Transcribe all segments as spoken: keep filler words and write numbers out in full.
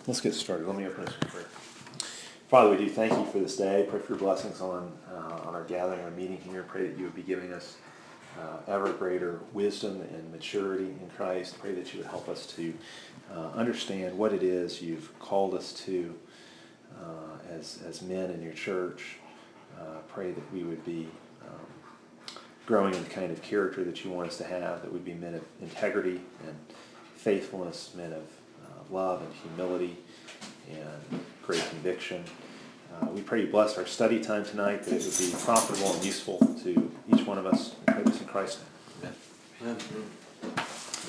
Let's get started. Let me open this with prayer. Father, we do thank you for this day. Pray for your blessings on uh, on our gathering, our meeting here. Pray that you would be giving us uh, ever greater wisdom and maturity in Christ. Pray that you would help us to uh, understand what it is you've called us to uh, as as men in your church. Uh, pray that we would be um, growing in the kind of character that you want us to have, that we'd be men of integrity and faithfulness, men of love and humility and great conviction. Uh, we pray you bless our study time tonight, that it would be profitable and useful to each one of us. We pray this in Christ's name. Amen. Amen.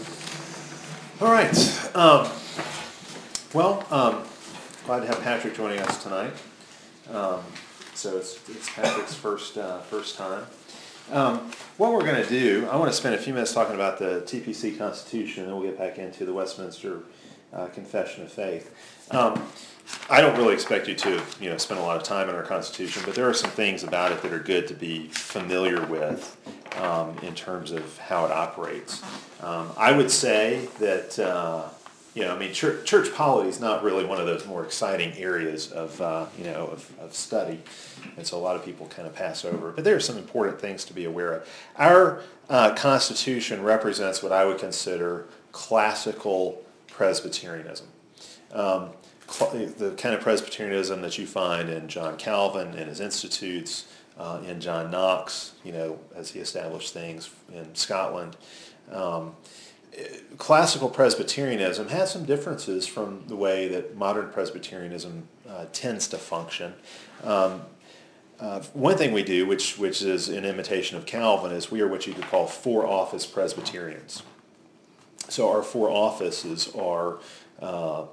All right. Um, well, um, glad to have Patrick joining us tonight. Um, so it's, it's Patrick's first uh, first time. Um, what we're going to do, I want to spend a few minutes talking about the T P C Constitution, and then we'll get back into the Westminster Uh, Confession of Faith. Um, I don't really expect you to, you know, spend a lot of time in our Constitution, but there are some things about it that are good to be familiar with um, in terms of how it operates. Um, I would say that, uh, you know, I mean, church, church polity is not really one of those more exciting areas of, uh, you know, of, of study, and so a lot of people kind of pass over. But there are some important things to be aware of. Our uh, Constitution represents what I would consider classical Presbyterianism. Um, the kind of Presbyterianism that you find in John Calvin and his institutes, uh, in John Knox, you know, as he established things in Scotland. Um, classical Presbyterianism has some differences from the way that modern Presbyterianism uh, tends to function. Um, uh, one thing we do, which which is in imitation of Calvin, is we are what you could call four-office Presbyterians. So our four offices are uh,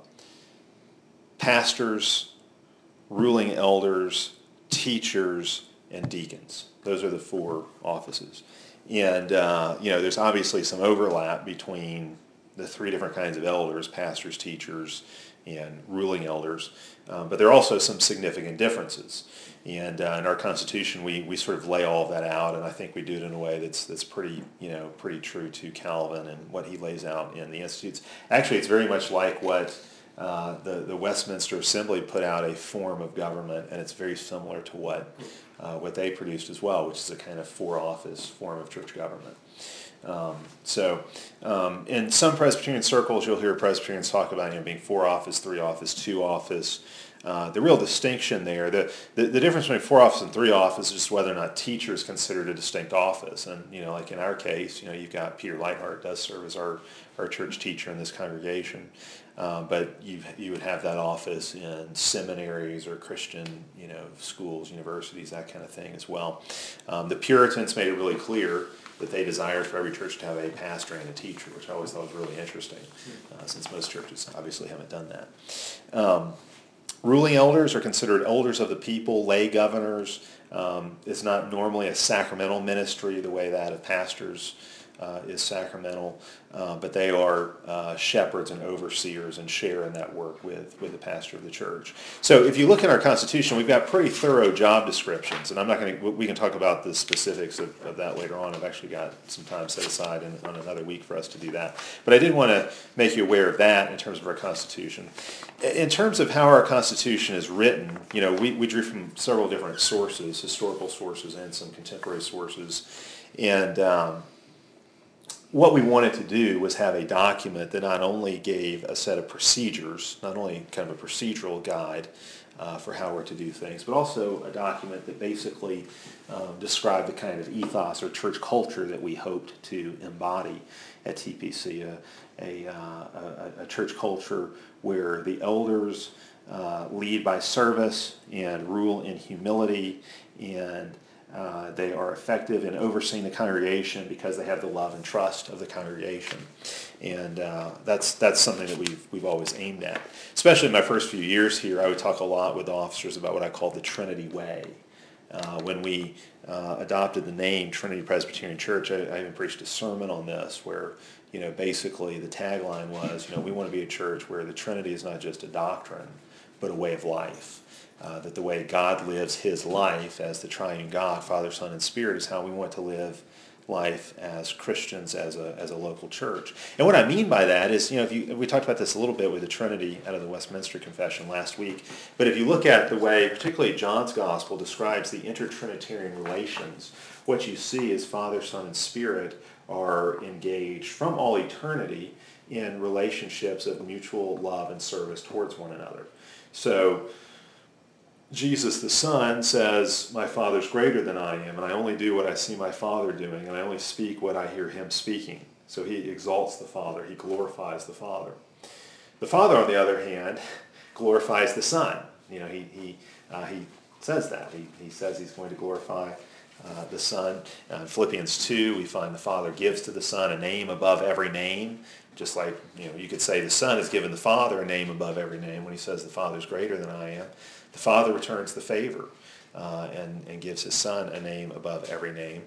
pastors, ruling elders, teachers, and deacons. Those are the four offices. And, uh, you know, there's obviously some overlap between the three different kinds of elders, pastors, teachers, and ruling elders. Um, but there are also some significant differences. And uh, in our Constitution, we, we sort of lay all of that out, and I think we do it in a way that's that's pretty, you know, pretty true to Calvin and what he lays out in the Institutes. Actually, it's very much like what uh, the, the Westminster Assembly put out, a form of government, and it's very similar to what uh, what they produced as well, which is a kind of four-office form of church government. Um, so um, in some Presbyterian circles, you'll hear Presbyterians talk about, you know, being four-office, three-office, two-office. Uh, the real distinction there, the, the, the difference between four office and three office is just whether or not teacher is considered a distinct office. And, you know, like in our case, you know, you've got Peter Lightheart does serve as our, our church teacher in this congregation. Uh, but you you would have that office in seminaries or Christian, you know, schools, universities, that kind of thing as well. Um, the Puritans made it really clear that they desired for every church to have a pastor and a teacher, which I always thought was really interesting, uh, since most churches obviously haven't done that. Um, Ruling elders are considered elders of the people, lay governors. Um, it's not normally a sacramental ministry the way that of pastors uh, is sacramental, uh, but they are uh, shepherds and overseers and share in that work with, with the pastor of the church. So if you look at our Constitution, we've got pretty thorough job descriptions, and I'm not going to, we can talk about the specifics of, of that later on. I've actually got some time set aside in, on another week for us to do that. But I did want to make you aware of that in terms of our Constitution. In terms of how our Constitution is written, you know, we, we drew from several different sources, historical sources and some contemporary sources. And um, what we wanted to do was have a document that not only gave a set of procedures, not only kind of a procedural guide uh, for how we're to do things, but also a document that basically um, described the kind of ethos or church culture that we hoped to embody at T P C, a, a, uh, a, a church culture where the elders uh, lead by service and rule in humility, and uh, they are effective in overseeing the congregation because they have the love and trust of the congregation. And uh, that's that's something that we've we've always aimed at. Especially in my first few years here, I would talk a lot with officers about what I call the Trinity Way. Uh, when we uh, adopted the name Trinity Presbyterian Church, I, I even preached a sermon on this where, you know, basically the tagline was, you know, we want to be a church where the Trinity is not just a doctrine, but a way of life. Uh, that the way God lives his life as the triune God, Father, Son, and Spirit, is how we want to live life as Christians, as a as a local church. And what I mean by that is, you know, if you we talked about this a little bit with the Trinity out of the Westminster Confession last week, but if you look at the way, particularly John's Gospel describes the intertrinitarian relations, what you see is Father, Son, and Spirit are engaged from all eternity in relationships of mutual love and service towards one another. So Jesus the Son says, my Father's greater than I am, and I only do what I see my Father doing, and I only speak what I hear him speaking. So he exalts the Father, he glorifies the Father. The Father, on the other hand, glorifies the Son. You know, he he uh, he says that. He, he says he's going to glorify uh, the Son. Uh, in Philippians two, we find the Father gives to the Son a name above every name. Just like, you know, you could say the Son has given the Father a name above every name when he says the Father's greater than I am. The Father returns the favor uh, and, and gives his Son a name above every name.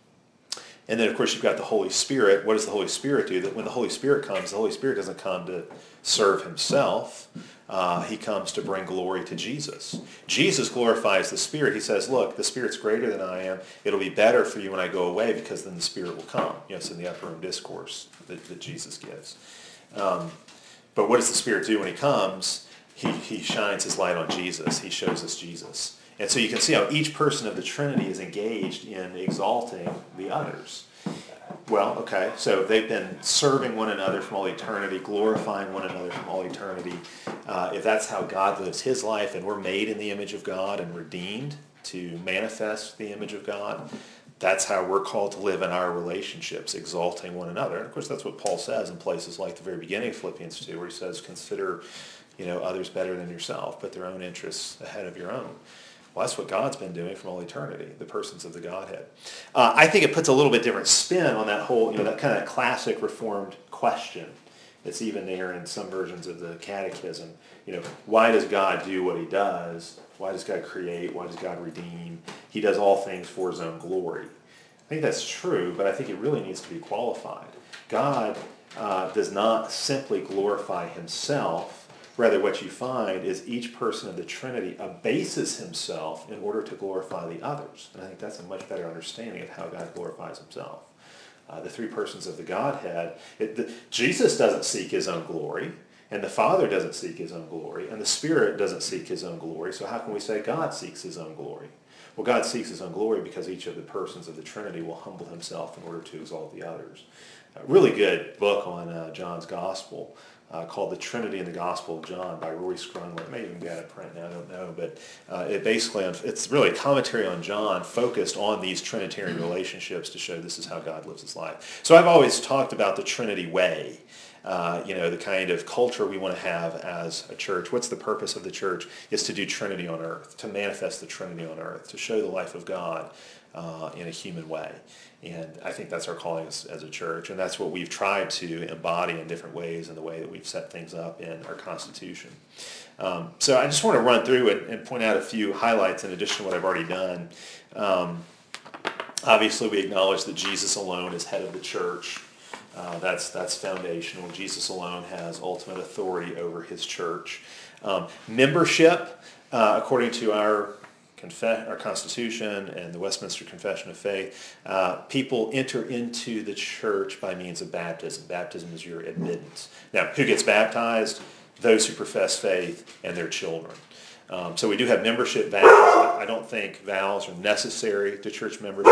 And then, of course, you've got the Holy Spirit. What does the Holy Spirit do? That when the Holy Spirit comes, the Holy Spirit doesn't come to serve himself. Uh, he comes to bring glory to Jesus. Jesus glorifies the Spirit. He says, look, the Spirit's greater than I am. It'll be better for you when I go away because then the Spirit will come. You know, it's in the Upper Room Discourse that, that Jesus gives. Um, but what does the Spirit do when he comes? He, he shines his light on Jesus. He shows us Jesus. And so you can see how each person of the Trinity is engaged in exalting the others. Well, okay, so they've been serving one another from all eternity, glorifying one another from all eternity. Uh, if that's how God lives his life, and we're made in the image of God and redeemed to manifest the image of God, that's how we're called to live in our relationships, exalting one another. And of course, that's what Paul says in places like the very beginning of Philippians two, where he says, consider, you know, others better than yourself, put their own interests ahead of your own. Well, that's what God's been doing from all eternity, the persons of the Godhead. Uh, I think it puts a little bit different spin on that whole, you know, that kind of classic Reformed question. It's even there in some versions of the Catechism. You know, why does God do what he does? Why does God create? Why does God redeem? He does all things for his own glory. I think that's true, but I think it really needs to be qualified. God uh, does not simply glorify himself. Rather, what you find is each person of the Trinity abases himself in order to glorify the others. And I think that's a much better understanding of how God glorifies himself. Uh, the three persons of the Godhead, it, the, Jesus doesn't seek his own glory, and the Father doesn't seek his own glory, and the Spirit doesn't seek his own glory. So how can we say God seeks his own glory? Well, God seeks his own glory because each of the persons of the Trinity will humble himself in order to exalt the others. A really good book on uh, John's Gospel. Uh, called The Trinity in the Gospel of John by Roy Scrumler. It may even be out of print now, I don't know. But uh, it basically, it's really a commentary on John focused on these Trinitarian relationships to show this is how God lives his life. So I've always talked about the Trinity way, uh, you know, the kind of culture we want to have as a church. What's the purpose of the church? Is to do Trinity on earth, to manifest the Trinity on earth, to show the life of God uh, in a human way. And I think that's our calling as, as a church, and that's what we've tried to embody in different ways in the way that we've set things up in our Constitution. Um, so I just want to run through and, and point out a few highlights in addition to what I've already done. Um, obviously, we acknowledge that Jesus alone is head of the church. Uh, that's that's foundational. Jesus alone has ultimate authority over his church. Um, membership, uh, according to our Confe- our Constitution and the Westminster Confession of Faith, uh, people enter into the church by means of baptism. Baptism is your admittance. Now, who gets baptized? Those who profess faith and their children. Um, so we do have membership vows. I don't think vows are necessary to church membership.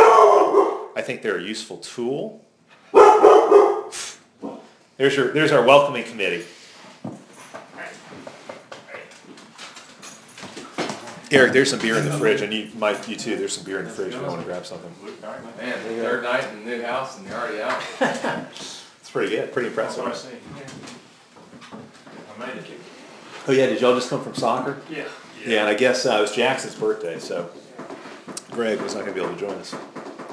I think they're a useful tool. There's your, there's our welcoming committee. Eric, there's some beer in the fridge, and you, Mike, you too. There's some beer in the fridge if you want to grab something. Man, third night in the new house and you're already out. It's pretty good, pretty impressive. That's what I see. I made it. Oh yeah, did y'all just come from soccer? Yeah. Yeah, and I guess uh, it was Jackson's birthday, so Greg was not going to be able to join us.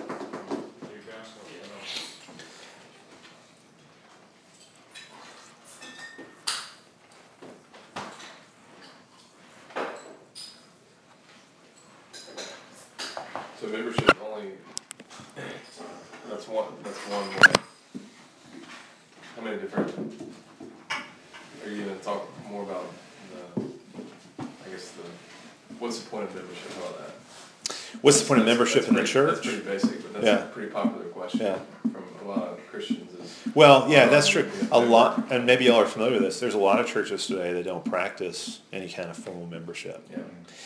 So membership only, that's one, that's one way. How many different, are you going to talk more about the, I guess the, what's the point of membership, how about that? What's the point of membership that's in the pretty, church? That's pretty basic, but that's Yeah. a pretty popular question Yeah. from a lot of Christians is. Well, yeah, that's true. um, A lot, and maybe y'all are familiar with this, there's a lot of churches today that don't practice any kind of formal membership. Yeah.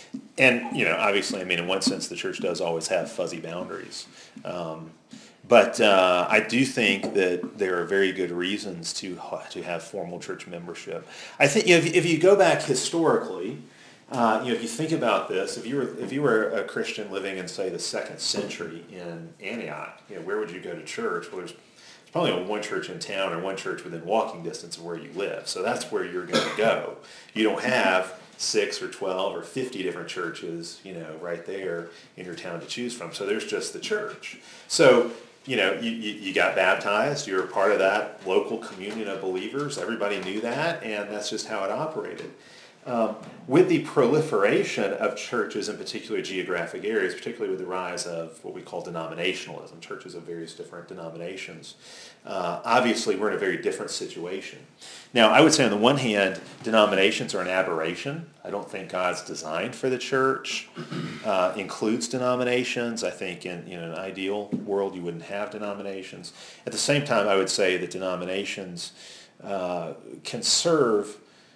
And, you know, obviously, I mean, in one sense, the church does always have fuzzy boundaries. Um, but uh, I do think that there are very good reasons to ha- to have formal church membership. I think, you know, if, if you go back historically, uh, you know, if you think about this, if you were if you were a Christian living in, say, the second century in Antioch, you know, where would you go to church? Well, there's probably only one church in town or one church within walking distance of where you live. So that's where you're going to go. You don't have six or twelve or fifty different churches, you know, right there in your town to choose from. So there's just the church. So, you know, you, you, you got baptized. You're a part of that local communion of believers. Everybody knew that, and that's just how it operated. Um, with the proliferation of churches in particular geographic areas, particularly with the rise of what we call denominationalism, churches of various different denominations, uh, obviously we're in a very different situation. Now, I would say on the one hand, denominations are an aberration. I don't think God's design for the church uh, includes denominations. I think in, in an ideal world you wouldn't have denominations. At the same time, I would say that denominations uh, can serve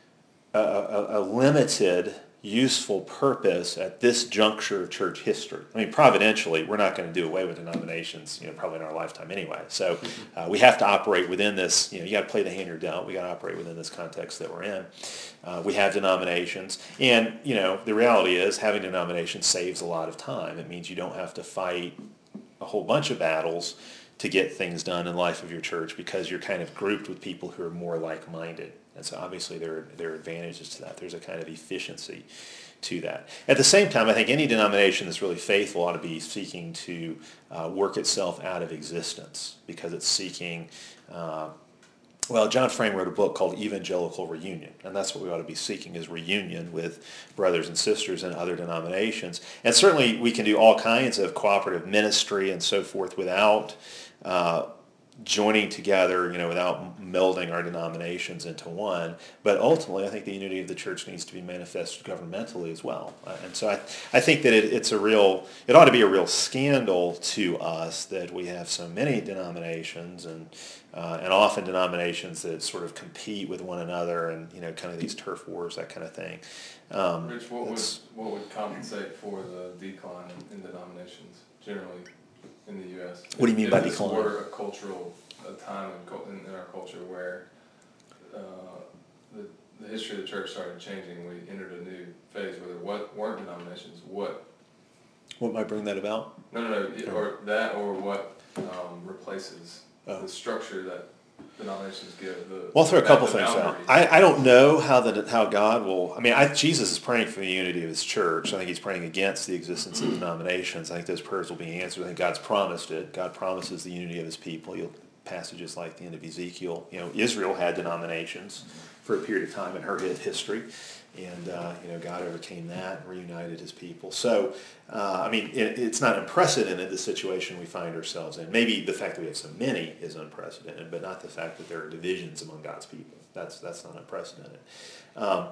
A, a, a limited, useful purpose at this juncture of church history. I mean, providentially, we're not going to do away with denominations, you know, probably in our lifetime anyway. So uh, we have to operate within this, you know, you got to play the hand you're dealt. We got to operate within this context that we're in. Uh, we have denominations. And, you know, the reality is having denominations saves a lot of time. It means you don't have to fight a whole bunch of battles to get things done in the life of your church because you're kind of grouped with people who are more like-minded. And so obviously there are, there are advantages to that. There's a kind of efficiency to that. At the same time, I think any denomination that's really faithful ought to be seeking to uh, work itself out of existence because it's seeking, uh, well, John Frame wrote a book called Evangelical Reunion, and that's what we ought to be seeking is reunion with brothers and sisters in other denominations. And certainly we can do all kinds of cooperative ministry and so forth without uh, joining together, you know, without melding our denominations into one. But ultimately, I think the unity of the church needs to be manifested governmentally as well. Uh, and so I, I think that it, it's a real, it ought to be a real scandal to us that we have so many denominations and uh, and often denominations that sort of compete with one another and, you know, kind of these turf wars, that kind of thing. Um, Rich, what would, what would compensate for the decline in, in denominations generally in the U S? What do you mean if by this decline? were a cultural a time in, in, in our culture where uh, the, the history of the church started changing, we entered a new phase where there what weren't denominations. What? What might bring that about? No, no, no. Or that, or what um, replaces Oh. the structure that denominations give. The, Well, I'll throw a the- couple the things out. boundaries. I, I don't know how the how God will. I mean, I, Jesus is praying for the unity of His church. I think He's praying against the existence of denominations. I think those prayers will be answered. I think God's promised it. God promises the unity of His people. He'll, passages like the end of Ezekiel. You know, Israel had denominations for a period of time in her history, and uh, you know, God overcame that and reunited His people. So, uh, I mean, it, it's not unprecedented, the situation we find ourselves in. Maybe the fact that we have so many is unprecedented, but not the fact that there are divisions among God's people. That's that's not unprecedented. Um,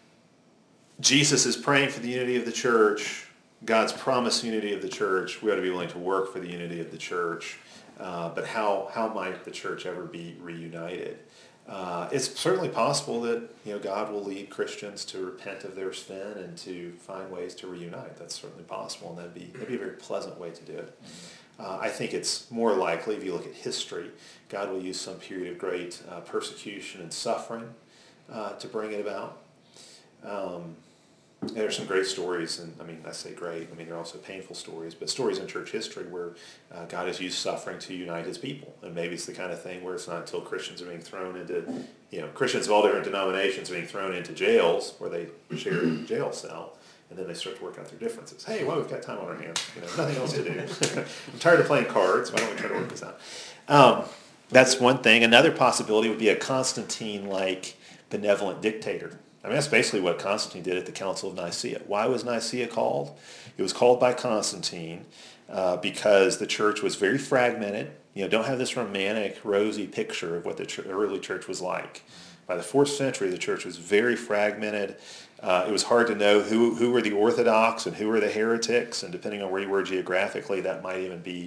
Jesus is praying for the unity of the church. God's promised unity of the church. We ought to be willing to work for the unity of the church. Uh, but how how might the church ever be reunited? Uh, it's certainly possible that, you know, God will lead Christians to repent of their sin and to find ways to reunite. That's certainly possible, and that'd be that'd be a very pleasant way to do it. Uh, I think it's more likely, if you look at history, God will use some period of great uh, persecution and suffering uh, to bring it about. Um, There are some great stories, and I mean, I say great, I mean, there are also painful stories, but stories in church history where uh, God has used suffering to unite His people. And maybe it's the kind of thing where it's not until Christians are being thrown into, you know, Christians of all different denominations being thrown into jails where they share a jail cell, and then they start to work out their differences. Hey, well, we've got time on our hands, you know, nothing else to do. I'm tired of playing cards, why don't we try to work this out? Um, that's one thing. Another possibility would be a Constantine-like benevolent dictator. I mean, that's basically what Constantine did at the Council of Nicaea. Why was Nicaea called? It was called by Constantine uh, because the church was very fragmented. You know, don't have this romantic, rosy picture of what the ch- early church was like. By the fourth century, the church was very fragmented. Uh, it was hard to know who, who were the Orthodox and who were the heretics, and depending on where you were geographically, that might even be,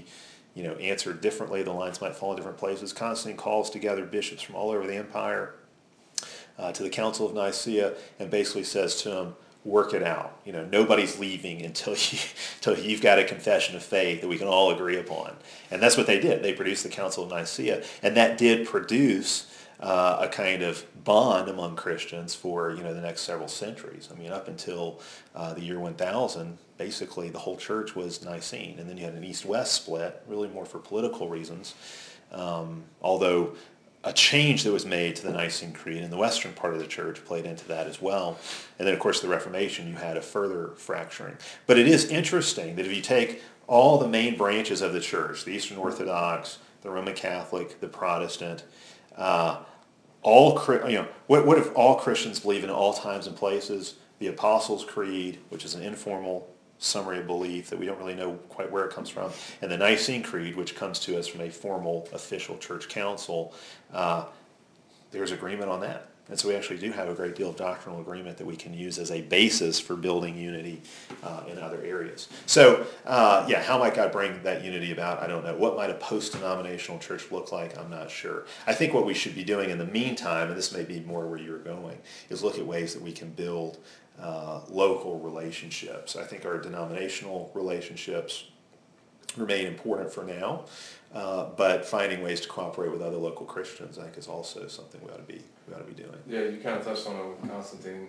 you know, answered differently. The lines might fall in different places. Constantine calls together bishops from all over the empire uh, to the Council of Nicaea and basically says to them, work it out. You know, nobody's leaving until you, until you've got a confession of faith that we can all agree upon. And that's what they did. They produced the Council of Nicaea, and that did produce uh, a kind of bond among Christians for, you know, the next several centuries. I mean, up until uh, the year one thousand, basically the whole church was Nicene, and then you had an East-West split, really more for political reasons. Um, although a change that was made to the Nicene Creed in the western part of the church played into that as well. And then, of course, the Reformation, you had a further fracturing. But it is interesting that if you take all the main branches of the church, the Eastern Orthodox, the Roman Catholic, the Protestant, uh, all, you know, what, what if all Christians believe in all times and places? The Apostles' Creed, which is an informal summary of belief that we don't really know quite where it comes from, and the Nicene Creed, which comes to us from a formal official church council, uh, there's agreement on that. And so we actually do have a great deal of doctrinal agreement that we can use as a basis for building unity uh, in other areas. So, uh, yeah, how might God bring that unity about? I don't know. What might a post-denominational church look like? I'm not sure. I think what we should be doing in the meantime, and this may be more where you're going, is look at ways that we can build uh, local relationships. I think our denominational relationships remain important for now, uh, but finding ways to cooperate with other local Christians, I think, is also something we ought to be we ought to be doing. Yeah, you kind of touched on it with Constantine.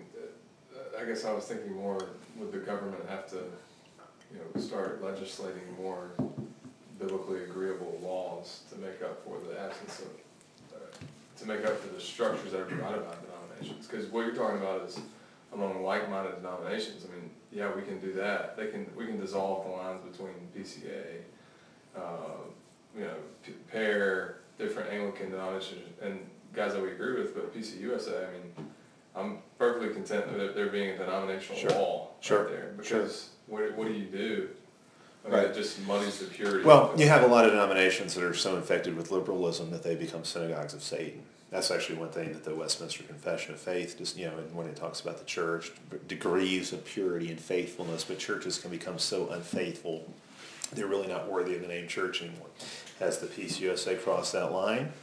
I guess I was thinking more, would the government have to, you know, start legislating more biblically agreeable laws to make up for the absence of, uh, to make up for the structures that are provided by denominations? Because what you're talking about is among like-minded denominations. I mean, yeah, we can do that. They can we can dissolve the lines between P C A, uh, you know, p- pair different Anglican denominations and guys that we agree with, but P C U S A, I mean, I'm perfectly content with it there being a denominational Sure. wall Sure. right there. Because sure. what what do you do? I mean, Right. It just muddies the purity. Well, you have a lot of denominations that are so infected with liberalism that they become synagogues of Satan. That's actually one thing that the Westminster Confession of Faith, just, you know, when it talks about the church, degrees of purity and faithfulness, but churches can become so unfaithful, they're really not worthy of the name church anymore. Has the P C U S A crossed that line?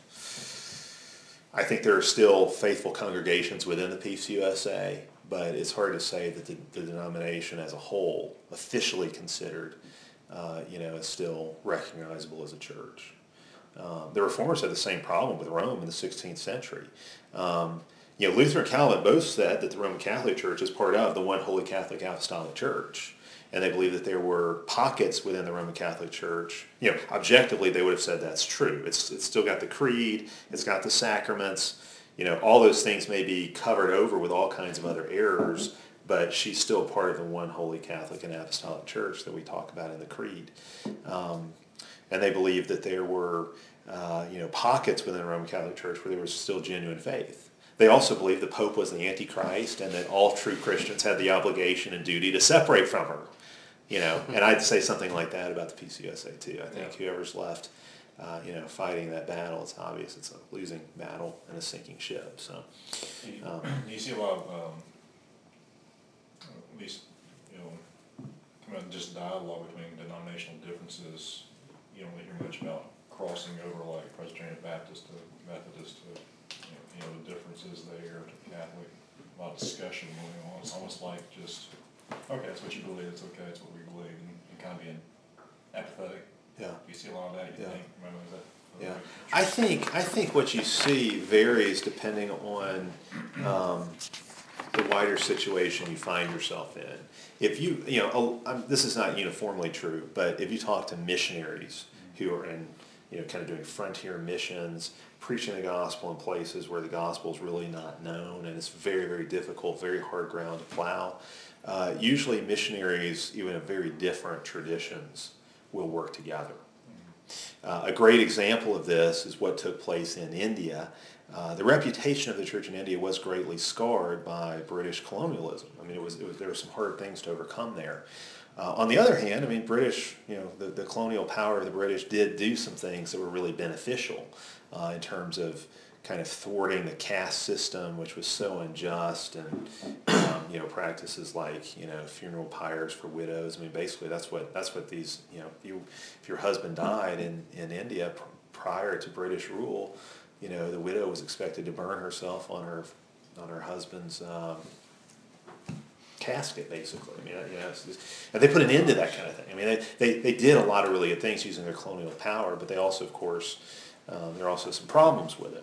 I think there are still faithful congregations within the P C U S A, but it's hard to say that the, the denomination as a whole, officially considered, uh, you know, is still recognizable as a church. Um, the Reformers had the same problem with Rome in the sixteenth century. Um, you know, Luther and Calvin both said that the Roman Catholic Church is part of the one Holy Catholic Apostolic Church. And they believe that there were pockets within the Roman Catholic Church. You know, objectively, they would have said that's true. It's it's still got the creed, it's got the sacraments. You know, all those things may be covered over with all kinds of other errors, but she's still part of the one Holy Catholic and Apostolic Church that we talk about in the creed. Um, and they believe that there were, uh, you know, pockets within the Roman Catholic Church where there was still genuine faith. They also believed the Pope was the Antichrist and that all true Christians had the obligation and duty to separate from her. You know, and I'd say something like that about the P C U S A too. I think yeah. whoever's left, uh, you know, fighting that battle, it's obvious it's a losing battle and a sinking ship. So, um, you see a lot of, um, at least, you know, kind of just dialogue between denominational differences. You don't really hear much about crossing over like Presbyterian Baptist to Methodist to, you know, you know the differences there to Catholic. A lot of discussion going on. It's almost like just, okay, that's what you believe, it's okay, it's what we believe, and, and kind of being apathetic. yeah. You see a lot of that, you Yeah. think, remember that? Yeah, I think I think what you see varies depending on um, the wider situation you find yourself in. If you, you know, um, this is not uniformly true, but if you talk to missionaries who are in, you know, kind of doing frontier missions, preaching the gospel in places where the gospel is really not known and it's very, very difficult, very hard ground to plow, uh, usually missionaries, even of very different traditions, will work together. Uh, a great example of this is what took place in India. Uh, the reputation of the church in India was greatly scarred by British colonialism. I mean, it was, it was there were some hard things to overcome there. Uh, on the other hand, I mean, British, you know, the, the colonial power of the British did do some things that were really beneficial uh, in terms of kind of thwarting the caste system, which was so unjust, and um, you know, practices like, you know, funeral pyres for widows. I mean, basically that's what that's what these, you know, you if your husband died in in India pr- prior to British rule, you know, the widow was expected to burn herself on her on her husband's um, casket, basically. I mean, you know, it's just, and they put an end to that kind of thing. I mean, they, they, they did a lot of really good things using their colonial power, but they also, of course, um, there are also some problems with it.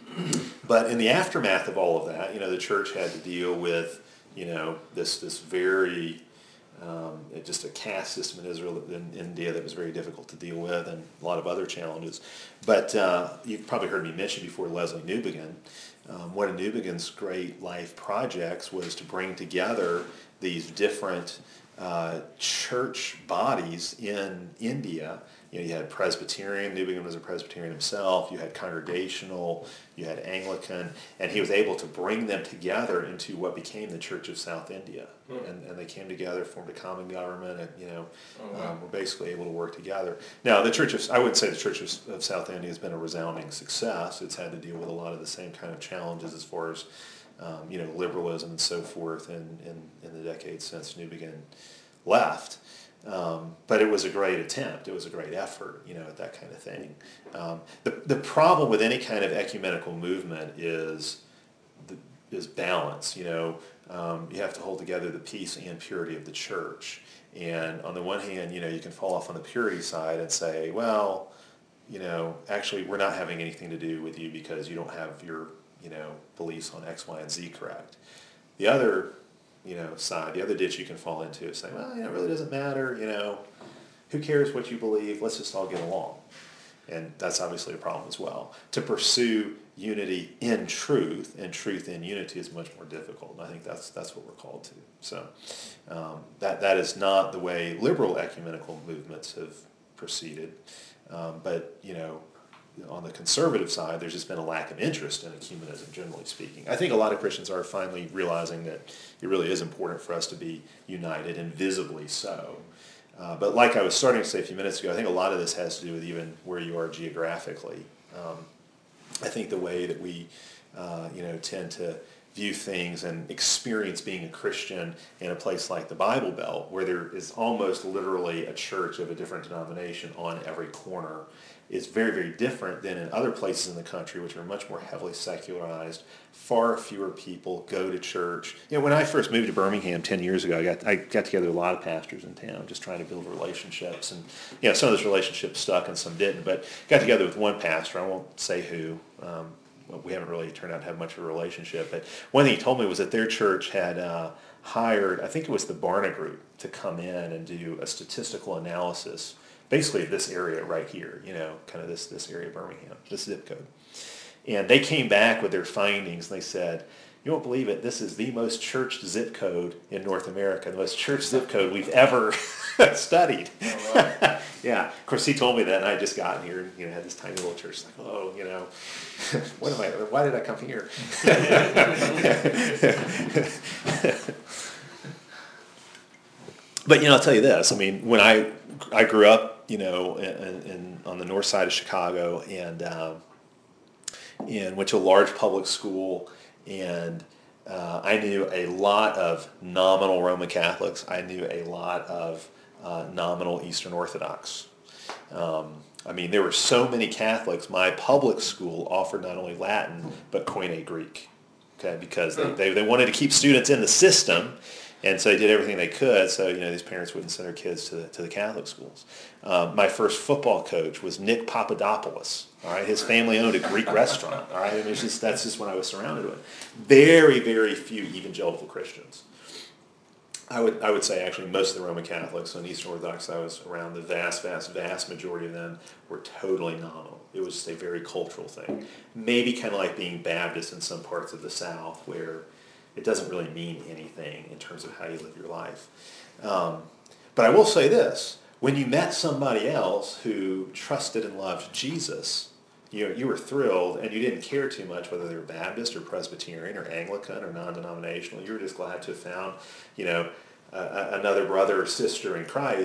But in the aftermath of all of that, you know, the church had to deal with, you know, this this very um, it just a caste system in Israel, in India, that was very difficult to deal with, and a lot of other challenges. But uh, you've probably heard me mention before Leslie Newbegin. Um, one of Newbegin's great life projects was to bring together these different uh, church bodies in India. You know, you had Presbyterian, Newbegin was a Presbyterian himself, you had Congregational, you had Anglican, and he was able to bring them together into what became the Church of South India. Hmm. And, and they came together, formed a common government, and, you know, oh, wow. um, were basically able to work together. Now, the Church of, I wouldn't say the Church of, of South India has been a resounding success. It's had to deal with a lot of the same kind of challenges as far as, um, you know, liberalism and so forth in, in, in the decades since Newbegin left. Um, but it was a great attempt. It was a great effort, you know, at that kind of thing. Um, the the problem with any kind of ecumenical movement is the, is balance. You know, um, you have to hold together the peace and purity of the church. And on the one hand, you know, you can fall off on the purity side and say, well, you know, actually, we're not having anything to do with you because you don't have your, you know, beliefs on X, Y, and Z correct. The other you know, side, the other ditch you can fall into is saying, well, you know, it really doesn't matter, you know, who cares what you believe, let's just all get along. And that's obviously a problem as well. To pursue unity in truth and truth in unity is much more difficult, and I think that's that's what we're called to. So um, that that is not the way liberal ecumenical movements have proceeded, um, but, you know, on the conservative side, there's just been a lack of interest in ecumenism, generally speaking. I think a lot of Christians are finally realizing that it really is important for us to be united, and visibly so. Uh, but like I was starting to say a few minutes ago, I think a lot of this has to do with even where you are geographically. Um, I think the way that we, uh, you know, tend to view things and experience being a Christian in a place like the Bible Belt, where there is almost literally a church of a different denomination on every corner, is very, very different than in other places in the country, which are much more heavily secularized. Far fewer people go to church. You know, when I first moved to Birmingham ten years ago, I got I got together with a lot of pastors in town, just trying to build relationships. And, you know, some of those relationships stuck and some didn't. But got together with one pastor, I won't say who. Um, we haven't really turned out to have much of a relationship. But one thing he told me was that their church had uh, hired, I think it was the Barna Group, to come in and do a statistical analysis, basically this area right here, you know, kind of this, this area of Birmingham, this zip code. And they came back with their findings, and they said, you won't believe it, this is the most churched zip code in North America, the most church zip code we've ever studied. Oh, wow. Yeah, of course he told me that, and I had just gotten here and, you know, had this tiny little church. Like, oh, you know, what am I, why did I come here? But, you know, I'll tell you this, I mean, when I I grew up, you know, in, in on the north side of Chicago, and um, and went to a large public school, and uh, I knew a lot of nominal Roman Catholics. I knew a lot of uh, nominal Eastern Orthodox. Um, I mean, there were so many Catholics. My public school offered not only Latin, but Koine Greek, okay, because they, they, they wanted to keep students in the system. And so they did everything they could, so, you know, these parents wouldn't send their kids to the, to the Catholic schools. Um, my first football coach was Nick Papadopoulos. All right, his family owned a Greek restaurant. All right, I mean, it's just that's just what I was surrounded with. Very, very few evangelical Christians. I would I would say actually most of the Roman Catholics and Eastern Orthodox I was around, the vast, vast, vast majority of them were totally nominal. It was just a very cultural thing. Maybe kind of like being Baptist in some parts of the South, where it doesn't really mean anything in terms of how you live your life. Um, but I will say this, when you met somebody else who trusted and loved Jesus, you know, you were thrilled, and you didn't care too much whether they were Baptist or Presbyterian or Anglican or non-denominational. You were just glad to have found, you know, uh, another brother or sister in Christ,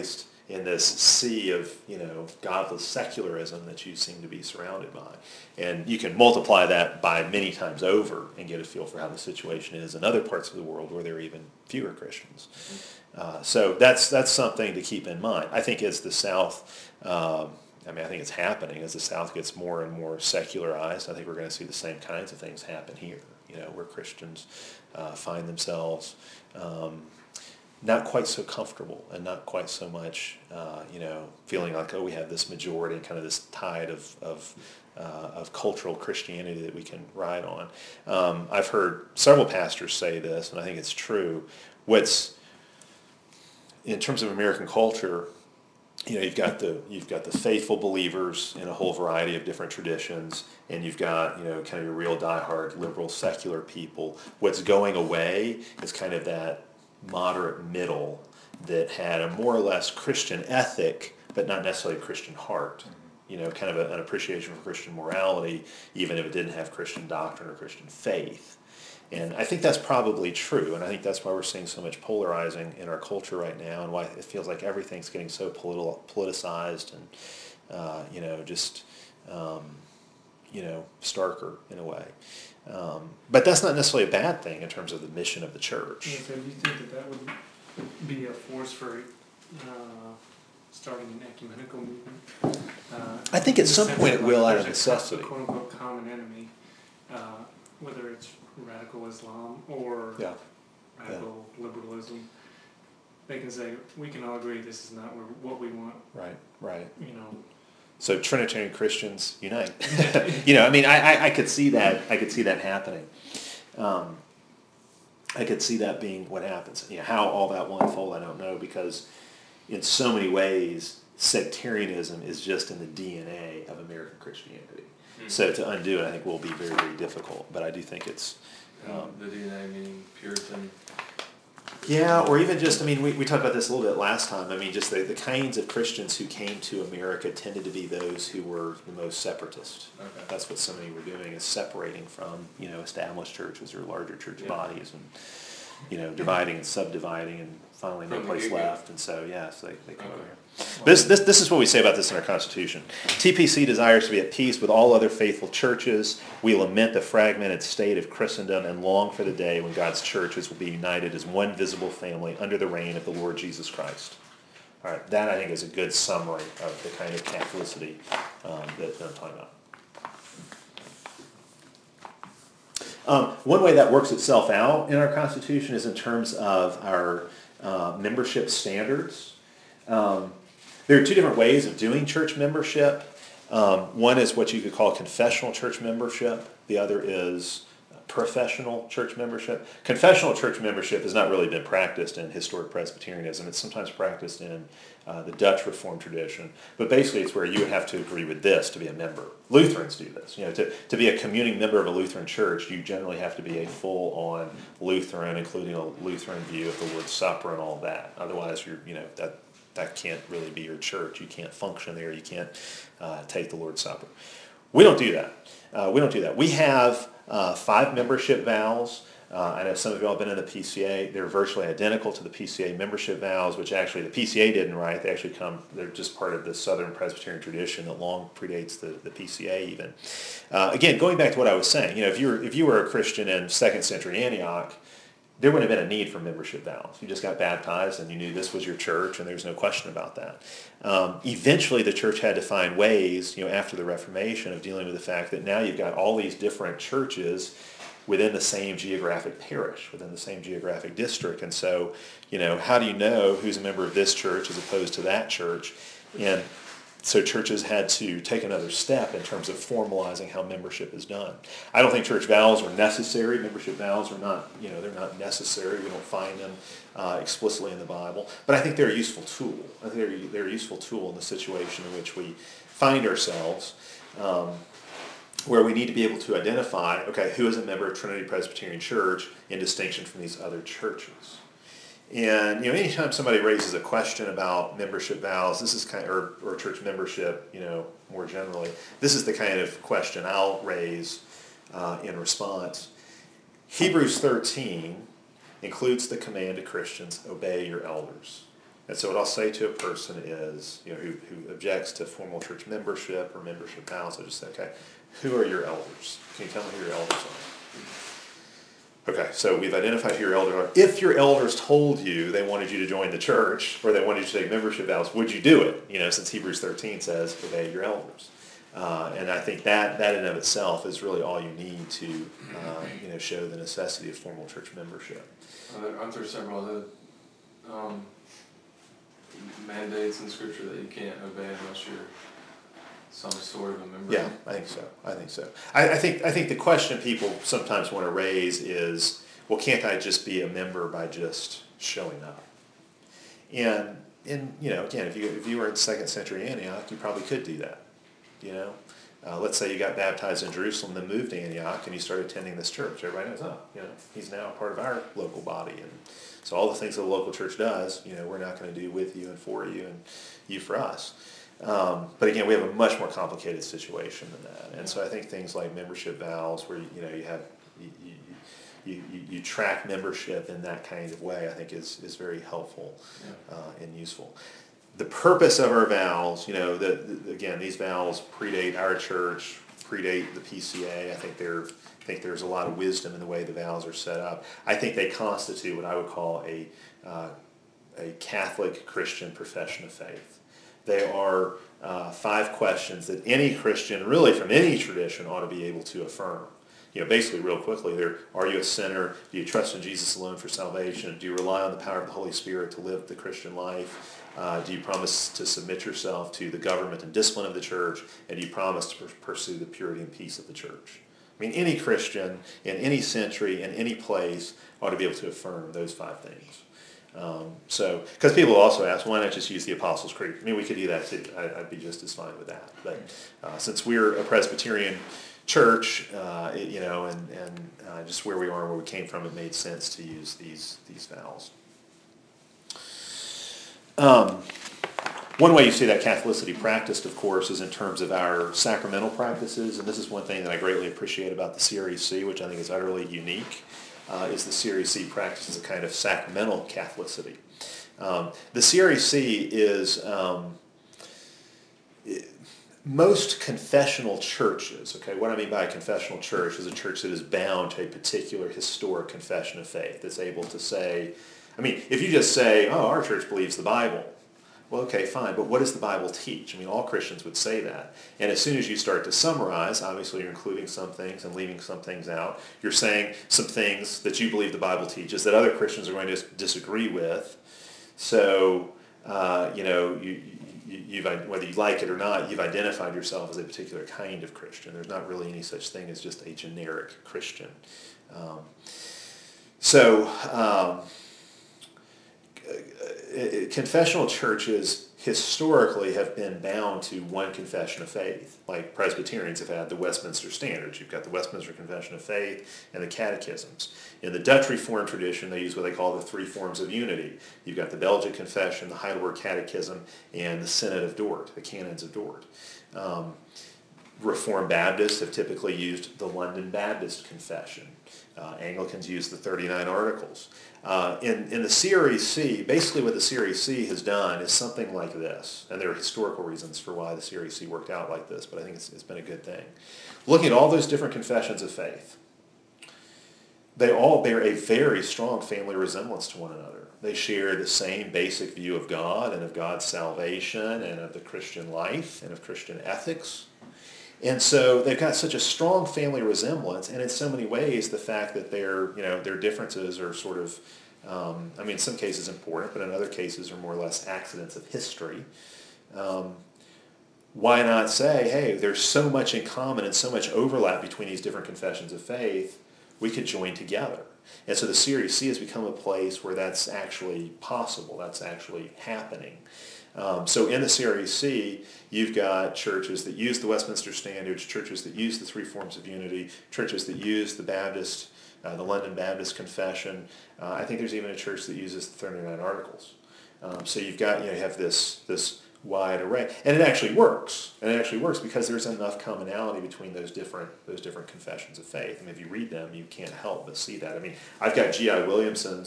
in this sea of, you know, godless secularism that you seem to be surrounded by. And you can multiply that by many times over and get a feel for how the situation is in other parts of the world where there are even fewer Christians. Uh, so that's that's something to keep in mind. I think as the South, um, I mean, I think it's happening as the South gets more and more secularized. I think we're going to see the same kinds of things happen here. You know, where Christians uh, find themselves um, not quite so comfortable and not quite so much, uh, you know, feeling like, oh, we have this majority and kind of this tide of of, uh, of cultural Christianity that we can ride on. Um, I've heard several pastors say this, and I think it's true. What's in terms of American culture, you know, you've got the you've got the faithful believers in a whole variety of different traditions, and you've got, you know, kind of your real diehard liberal secular people. What's going away is kind of that moderate middle that had a more or less Christian ethic, but not necessarily a Christian heart. You know, kind of a, an appreciation for Christian morality, even if it didn't have Christian doctrine or Christian faith. And I think that's probably true, and I think that's why we're seeing so much polarizing in our culture right now, and why it feels like everything's getting so politi- politicized and, uh, you know, just, um, you know, starker in a way. Um, but that's not necessarily a bad thing in terms of the mission of the church. Yeah, so do you think that that would be a force for uh, starting an ecumenical movement? Uh, I think at in the some sense point that, it like, will out of there's a co- necessity. a quote-unquote common enemy, uh, whether it's radical Islam or Yeah. radical liberalism. They can say, we can all agree this is not what we want, Right, right. you know. So Trinitarian Christians unite. You know, I mean, I, I, I could see that. I could see that happening. Um, I could see that being what happens. You know, how all that will unfold, I don't know, because in so many ways, sectarianism is just in the D N A of American Christianity. Mm-hmm. So to undo it, I think, will be very, very difficult. But I do think it's Um, the D N A meaning Puritan. yeah, or even just, I mean, we, we talked about this a little bit last time. I mean, just the, the kinds of Christians who came to America tended to be those who were the most separatist. Okay. That's what so many were doing, is separating from, you know, established churches or larger church Yeah. bodies and, you know, dividing and subdividing and finally no From the place get-go. left. And so, yes, they, they come Okay. over here. This, this, this is what we say about this in our Constitution. T P C desires to be at peace with all other faithful churches. We lament the fragmented state of Christendom and long for the day when God's churches will be united as one visible family under the reign of the Lord Jesus Christ. All right, that I think is a good summary of the kind of Catholicity um, that, that I'm talking about. Um, one way that works itself out in our Constitution is in terms of our uh, membership standards. Um, there are two different ways of doing church membership. Um, one is what you could call confessional church membership. The other is professional church membership. Confessional church membership has not really been practiced in historic Presbyterianism. It's sometimes practiced in uh, the Dutch Reformed tradition. But basically it's where you would have to agree with this to be a member. Lutherans do this. You know, to, to be a communing member of a Lutheran church, you generally have to be a full-on Lutheran, including a Lutheran view of the Lord's Supper and all that. Otherwise, you're, you know, that that can't really be your church. You can't function there. You can't uh, take the Lord's Supper. We don't do that. Uh, we don't do that. We have uh, five membership vows. Uh, I know some of you all have been in the P C A. They're virtually identical to the P C A membership vows, which actually the P C A didn't write. They actually come, they're just part of the Southern Presbyterian tradition that long predates the, the P C A even. Uh, again, going back to what I was saying, you know, if you were, if you were a Christian in second century Antioch, there wouldn't have been a need for membership vows. You just got baptized and you knew this was your church, and there's no question about that. Um, eventually the church had to find ways, you know, after the Reformation, of dealing with the fact that now you've got all these different churches within the same geographic parish, within the same geographic district. And so, you know, how do you know who's a member of this church as opposed to that church? And so churches had to take another step in terms of formalizing how membership is done. I don't think church vows are necessary. Membership vows are not, you know, they're not necessary. We don't find them uh, explicitly in the Bible. But I think they're a useful tool. I think they're, they're a useful tool in the situation in which we find ourselves, um, where we need to be able to identify, okay, who is a member of Trinity Presbyterian Church in distinction from these other churches. And, you know, anytime somebody raises a question about membership vows, this is kind of, or, or church membership, you know, more generally, this is the kind of question I'll raise uh, in response. Hebrews thirteen includes the command to Christians, obey your elders. And so what I'll say to a person is, you know, who, who objects to formal church membership or membership vows, I'll just say, okay, who are your elders? Can you tell me who your elders are? Okay, so we've identified who your elders are. If your elders told you they wanted you to join the church or they wanted you to take membership vows, would you do it? You know, since Hebrews thirteen says, obey your elders. Uh, and I think that, that in and of itself is really all you need to, uh, you know, show the necessity of formal church membership. Are there, aren't there several other um, mandates in Scripture that you can't obey unless you're some sort of a member? Yeah, I think so. I think so. I, I think I think the question people sometimes want to raise is, well, can't I just be a member by just showing up? And and you know, again, if you if you were in second century Antioch, you probably could do that. You know, uh, let's say you got baptized in Jerusalem, then moved to Antioch, and you started attending this church. Everybody knows, oh, you know, he's now a part of our local body, and so all the things that the local church does, you know, we're not going to do with you and for you and you for us. Um, but again, we have a much more complicated situation than that, and so I think things like membership vows, where you know you have you you, you, you track membership in that kind of way, I think is is very helpful uh, and useful. The purpose of our vows, you know, the, the, again, these vows predate our church, predate the P C A. I think there, I think there's a lot of wisdom in the way the vows are set up. I think they constitute what I would call a uh, a Catholic Christian profession of faith. They are uh, five questions that any Christian, really from any tradition, ought to be able to affirm. You know, basically, real quickly, there: are you a sinner? Do you trust in Jesus alone for salvation? Do you rely on the power of the Holy Spirit to live the Christian life? Uh, do you promise to submit yourself to the government and discipline of the church? And do you promise to pr- pursue the purity and peace of the church? I mean, any Christian in any century, in any place, ought to be able to affirm those five things. Um, so, because people also ask, why not just use the Apostles' Creed? I mean, we could do that too. I, I'd be just as fine with that. But uh, since we're a Presbyterian church, uh, it, you know, and, and uh, just where we are and where we came from, it made sense to use these these vows. Um, one way you see that Catholicity practiced, of course, is in terms of our sacramental practices, and this is one thing that I greatly appreciate about the C R E C, which I think is utterly unique, uh, is the C R E C practices a kind of sacramental Catholicity. Um, the C R E C is, um, it, most confessional churches, okay, what I mean by a confessional church is a church that is bound to a particular historic confession of faith, that's able to say, I mean, if you just say, oh, our church believes the Bible, well, okay, fine, but what does the Bible teach? I mean, all Christians would say that. And as soon as you start to summarize, obviously you're including some things and leaving some things out. You're saying some things that you believe the Bible teaches that other Christians are going to disagree with. So, uh, you know, you, you, you've, whether you like it or not, you've identified yourself as a particular kind of Christian. There's not really any such thing as just a generic Christian. Um, so... Um, confessional churches historically have been bound to one confession of faith. Like Presbyterians have had the Westminster Standards. You've got the Westminster Confession of Faith and the Catechisms. In the Dutch Reformed tradition, they use what they call the three forms of unity. You've got the Belgic Confession, the Heidelberg Catechism, and the Synod of Dort, the Canons of Dort. Um, Reformed Baptists have typically used the London Baptist Confession. Uh, Anglicans use the thirty-nine Articles. Uh, in, in the C R E C, basically what the C R E C has done is something like this, and there are historical reasons for why the C R E C worked out like this, but I think it's, it's been a good thing. Looking at all those different confessions of faith, they all bear a very strong family resemblance to one another. They share the same basic view of God and of God's salvation and of the Christian life and of Christian ethics. And so they've got such a strong family resemblance, and in so many ways, the fact that their, you know, their differences are sort of, um, I mean, in some cases important, but in other cases are more or less accidents of history. Um, why not say, hey, there's so much in common and so much overlap between these different confessions of faith, we could join together. And so the C R E C has become a place where that's actually possible, that's actually happening. Um, so in the C R E C, you've got churches that use the Westminster Standards, churches that use the three forms of unity, churches that use the Baptist, uh, the London Baptist Confession. Uh, I think there's even a church that uses the thirty-nine Articles. Um, so you've got, you know, you have this this wide array, and it actually works. And it actually works because there's enough commonality between those different those different confessions of faith. I mean, if you read them, you can't help but see that. I mean, I've got G I Williamson's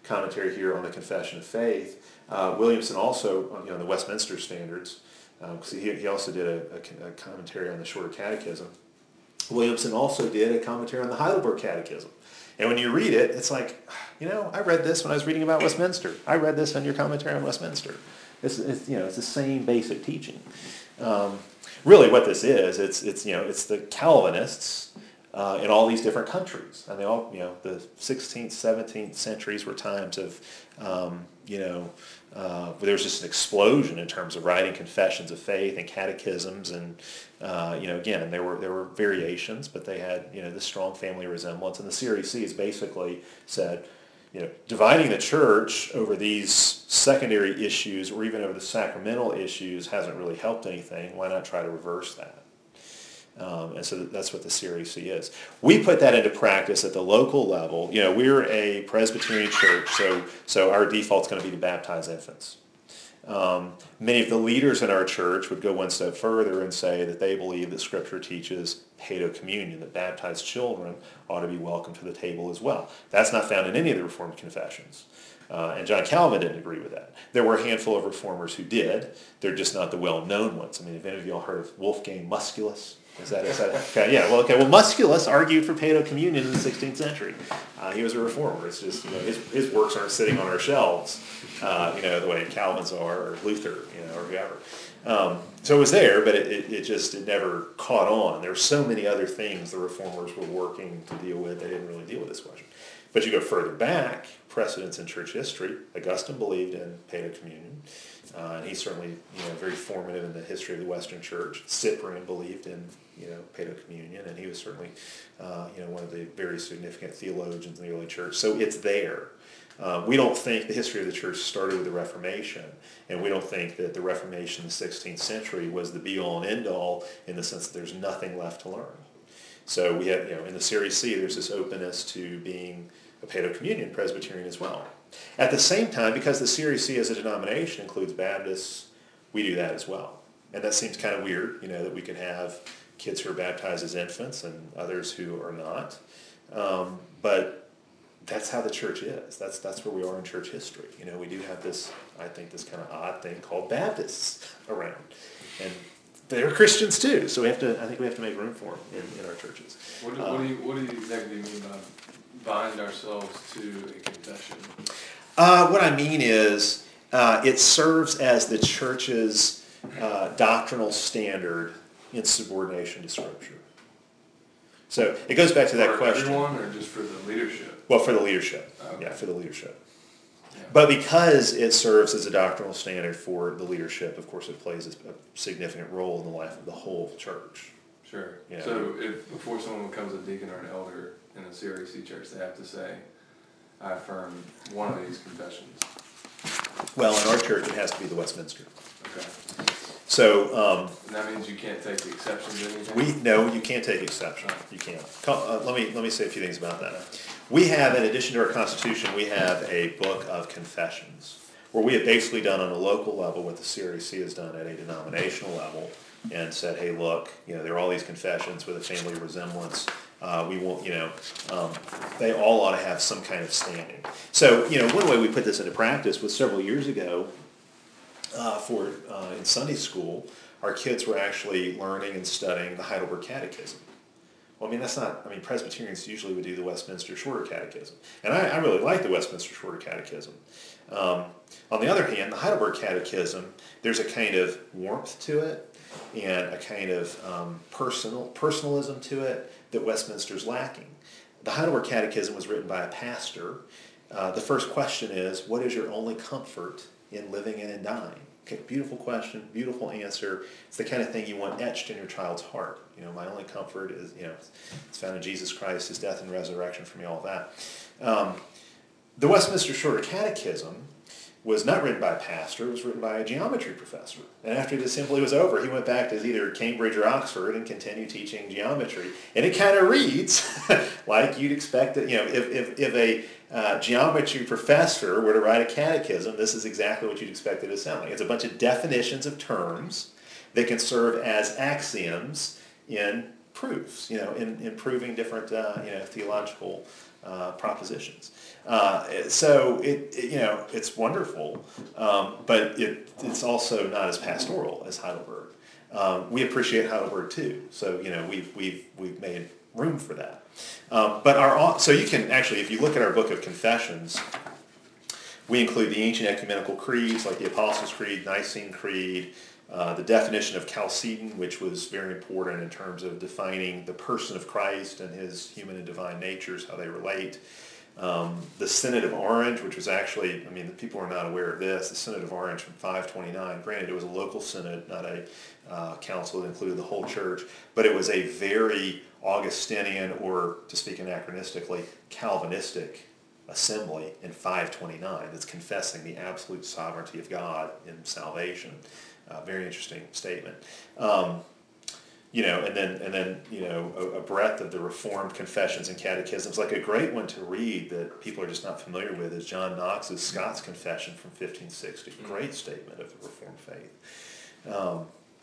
commentary here on the Confession of Faith. Uh, Williamson also, you know, the Westminster Standards, because um, he, he also did a, a, a commentary on the Shorter Catechism. Williamson also did a commentary on the Heidelberg Catechism. And when you read it, it's like, you know, I read this when I was reading about Westminster. I read this on your commentary on Westminster. It's, it's you know, it's the same basic teaching. Um, really, what this is, it's it's you know, it's the Calvinists uh, in all these different countries, and they all, you know, the sixteenth, seventeenth centuries were times of, um, you know, uh, there was just an explosion in terms of writing confessions of faith and catechisms, and uh, you know, again, there were there were variations, but they had, you know, this strong family resemblance, and the C R E C has basically said, you know, dividing the church over these secondary issues or even over the sacramental issues hasn't really helped anything. Why not try to reverse that? Um, and so that's what the C R E C is. We put that into practice at the local level. You know, we're a Presbyterian church, so so our default's going to be to baptize infants. Um, many of the leaders in our church would go one step further and say that they believe that Scripture teaches paedo communion, that baptized children ought to be welcome to the table as well. That's not found in any of the Reformed confessions. Uh, and John Calvin didn't agree with that. There were a handful of reformers who did. They're just not the well-known ones. I mean, have any of y'all heard of Wolfgang Musculus? Is that, is that okay? Yeah. Well, okay. Well, Musculus argued for paedo communion in the sixteenth century. Uh, he was a reformer. It's just, you know, his his works aren't sitting on our shelves, uh, you know, the way Calvin's are, or Luther, you know, or whoever. Um, so it was there, but it, it, it just it never caught on. There were so many other things the reformers were working to deal with. They didn't really deal with this question. But you go further back, precedents in church history. Augustine believed in paedo communion. Uh, and he's certainly, you know, very formative in the history of the Western Church. Cyprian believed in, you know, paedo communion, and he was certainly, uh, you know, one of the very significant theologians in the early church. So it's there. Uh, we don't think the history of the church started with the Reformation, and we don't think that the Reformation in the sixteenth century was the be-all and end-all in the sense that there's nothing left to learn. So we have, you know, in the C R E C, there's this openness to being a paedo communion Presbyterian as well. At the same time, because the C R E C as a denomination includes Baptists, we do that as well. And that seems kind of weird, you know, that we can have kids who are baptized as infants and others who are not. Um, but that's how the church is. That's that's where we are in church history. You know, we do have this, I think, this kind of odd thing called Baptists around. And they're Christians too, so we have to, I think we have to make room for them in, in our churches. What do, Um, what do you, what do you exactly mean by bind ourselves to a confession? Uh, what I mean is, uh, it serves as the church's uh, doctrinal standard in subordination to Scripture. So it goes back to that for question. everyone, or just for the leadership? Well, for the leadership. Okay. Yeah, for the leadership. Yeah. But because it serves as a doctrinal standard for the leadership, of course, it plays a significant role in the life of the whole church. Sure. Yeah. So if before someone becomes a deacon or an elder in a C R E C church, they have to say, I affirm one of these confessions. Well, in our church, it has to be the Westminster. Okay. So um, And that means you can't take the exception to anything? we no, you can't take exception. You can't. Co- Uh, let me let me say a few things about that. We have, in addition to our Constitution, we have a book of confessions, where we have basically done on a local level what the C R E C has done at a denominational level, and said, hey, look, you know, there are all these confessions with a family resemblance. Uh, we won't, you know, um, they all ought to have some kind of standing. So, you know, one way we put this into practice was several years ago. Uh, for uh, in Sunday school, our kids were actually learning and studying the Heidelberg Catechism. Well, I mean, that's not, I mean, Presbyterians usually would do the Westminster Shorter Catechism. And I, I really like the Westminster Shorter Catechism. Um, on the other hand, the Heidelberg Catechism, there's a kind of warmth to it and a kind of um, personal personalism to it that Westminster's lacking. The Heidelberg Catechism was written by a pastor. Uh, the first question is, what is your only comfort in living and in dying? Okay, beautiful question, beautiful answer. It's the kind of thing you want etched in your child's heart. You know, my only comfort is, you know, it's found in Jesus Christ, His death and resurrection for me, all of that. Um, the Westminster Shorter Catechism was not written by a pastor, it was written by a geometry professor. And after the assembly was over, he went back to either Cambridge or Oxford and continued teaching geometry. And it kind of reads like you'd expect that, you know, if, if, if a uh, geometry professor were to write a catechism, this is exactly what you'd expect it to sound like. It's a bunch of definitions of terms that can serve as axioms in proofs, you know, in, in proving different, uh, you know, theological uh, propositions. Uh, so it, it, you know, it's wonderful, um, but it, it's also not as pastoral as Heidelberg. Um, we appreciate Heidelberg too, so you know we've we've we've made room for that. Um, but our so you can actually, if you look at our book of confessions, we include the ancient ecumenical creeds like the Apostles' Creed, Nicene Creed, uh, the definition of Chalcedon, which was very important in terms of defining the person of Christ and his human and divine natures, how they relate. Um, the Synod of Orange, which was actually, I mean, people are not aware of this, the Synod of Orange from five twenty-nine, granted it was a local synod, not a uh, council that included the whole church, but it was a very Augustinian, or to speak anachronistically, Calvinistic assembly in five twenty-nine that's confessing the absolute sovereignty of God in salvation. Uh, very interesting statement. Um, You know, and then and then you know a, a breadth of the Reformed confessions and catechisms. Like a great one to read that people are just not familiar with is John Knox's Scots Confession from fifteen sixty. Great statement of the Reformed faith. Um,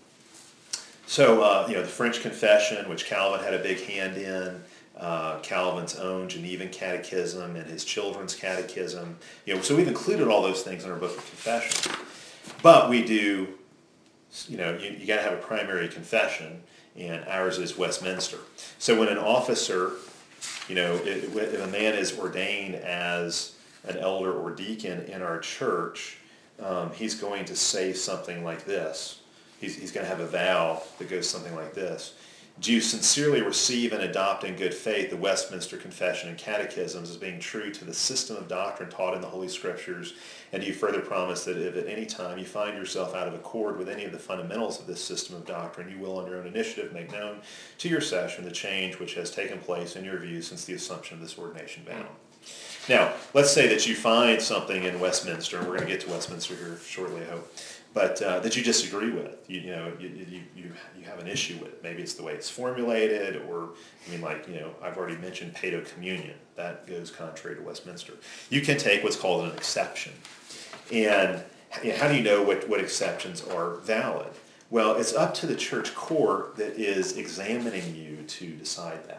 so uh, you know the French Confession, which Calvin had a big hand in. Uh, Calvin's own Genevan Catechism and his children's catechism. You know, so we've included all those things in our book of confession. But we do, you know, you, you got to have a primary confession. And ours is Westminster. So when an officer, you know, if, if a man is ordained as an elder or deacon in our church, um, he's going to say something like this. He's, he's going to have a vow that goes something like this. Do you sincerely receive and adopt in good faith the Westminster Confession and Catechisms as being true to the system of doctrine taught in the Holy Scriptures? And do you further promise that if at any time you find yourself out of accord with any of the fundamentals of this system of doctrine, you will on your own initiative make known to your session the change which has taken place in your view since the assumption of this ordination vow? Now, let's say that you find something in Westminster, and we're going to get to Westminster here shortly, I hope, but uh, that you disagree with. You, you know, you, you, you, you have an issue with. Maybe it's the way it's formulated, or, I mean, like, you know, I've already mentioned Paedo Communion. That goes contrary to Westminster. You can take what's called an exception. And you know, how do you know what, what exceptions are valid? Well, it's up to the church court that is examining you to decide that.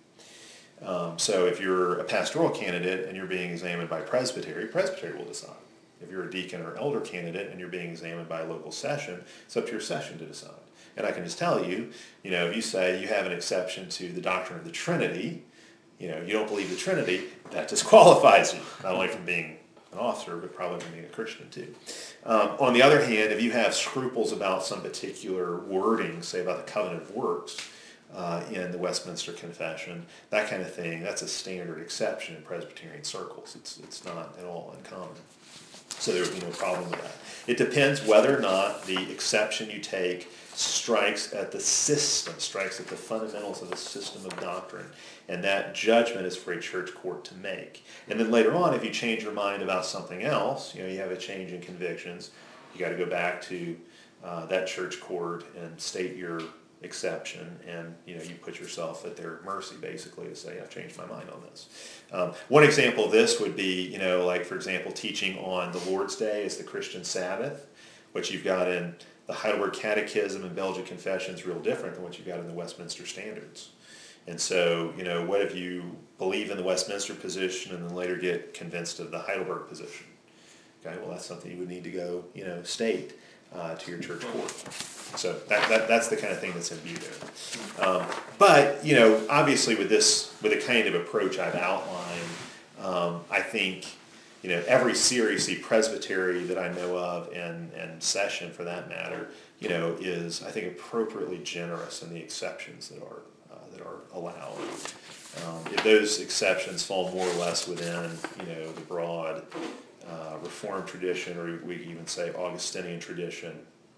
Um, so if you're a pastoral candidate and you're being examined by presbytery, presbytery will decide. If you're a deacon or elder candidate and you're being examined by a local session, it's up to your session to decide. And I can just tell you, you know, if you say you have an exception to the doctrine of the Trinity, you know, you don't believe the Trinity, that disqualifies you, not only from being an officer, but probably from being a Christian too. Um, on the other hand, if you have scruples about some particular wording, say about the covenant of works, Uh, in the Westminster Confession, that kind of thing, that's a standard exception in Presbyterian circles. It's it's not at all uncommon. So there would be no problem with that. It depends whether or not the exception you take strikes at the system, strikes at the fundamentals of the system of doctrine. And that judgment is for a church court to make. And then later on, if you change your mind about something else, you know, you have a change in convictions, you got to go back to uh, that church court and state your exception, and you know you put yourself at their mercy basically to say, I've changed my mind on this. Um, one example of this would be, you know, like for example, teaching on the Lord's Day as the Christian Sabbath, which you've got in the Heidelberg Catechism and Belgic Confession is real different than what you've got in the Westminster Standards. And so, you know, what if you believe in the Westminster position and then later get convinced of the Heidelberg position? Okay, well that's something you would need to go, you know, state uh, to your church court. So that, that that's the kind of thing that's in view there. Um, but, you know, obviously with this, with the kind of approach I've outlined, um, I think, you know, every C R E C presbytery that I know of, and, and session for that matter, you know, is, I think, appropriately generous in the exceptions that are, uh, that are allowed. Um, if those exceptions fall more or less within, you know, the broad uh, Reformed tradition, or we could even say Augustinian tradition,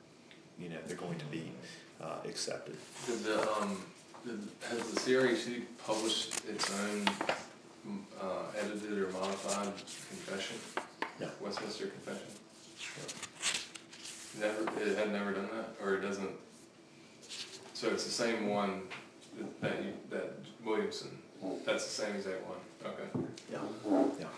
you know, they're going to be uh, accepted. Did the, um, did, has the C R E C published its own uh, edited or modified confession? No. Westminster Confession? Never, it had never done that, or it doesn't. So it's the same one that you, that Williamson. That's the same exact one. Okay. Yeah. Yeah.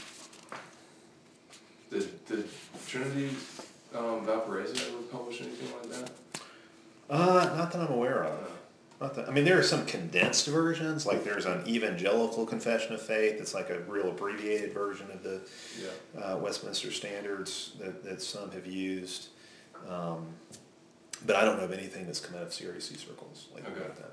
Did did Trinity um, Valparaiso ever publish anything like that? Uh, not that I'm aware of. Not that, I mean, there are some condensed versions, like there's an Evangelical Confession of Faith. It's like a real abbreviated version of the Yeah. uh, Westminster Standards that, that some have used. Um, but I don't know of anything that's come out of C R C circles like Okay. that.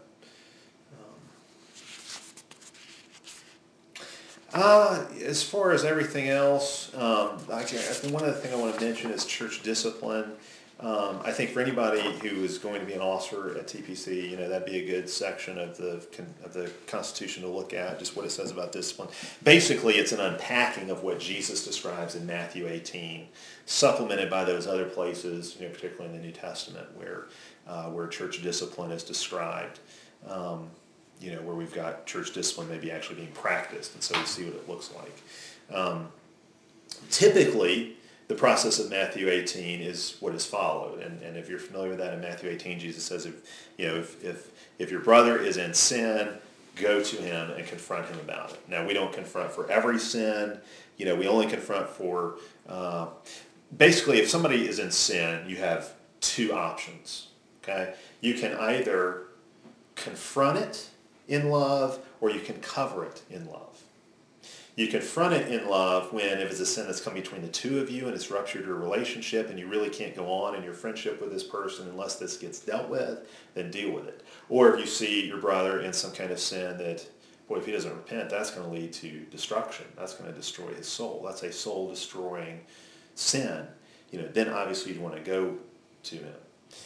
Um, uh, as far as everything else, um, I can, I think one other thing I want to mention is church discipline. Um, I think for anybody who is going to be an officer at T P C, you know, that'd be a good section of the con- of the Constitution to look at, just what it says about discipline. Basically, it's an unpacking of what Jesus describes in Matthew eighteen, supplemented by those other places, you know, particularly in the New Testament, where uh, where church discipline is described. Um, you know, where we've got church discipline maybe actually being practiced, and so we see what it looks like. Um, typically, the process of Matthew eighteen is what is followed, and, and if you're familiar with that, in Matthew eighteen, Jesus says, if you know, if, if if your brother is in sin, go to him and confront him about it. Now, we don't confront for every sin. You know, we only confront for uh, basically, if somebody is in sin, you have two options. Okay, you can either confront it in love, or you can cover it in love. You confront it in love when, if it's a sin that's come between the two of you and it's ruptured your relationship and you really can't go on in your friendship with this person unless this gets dealt with, then deal with it. Or if you see your brother in some kind of sin that, boy, if he doesn't repent, that's going to lead to destruction. That's going to destroy his soul. That's a soul-destroying sin. You know, then obviously you'd want to go to him.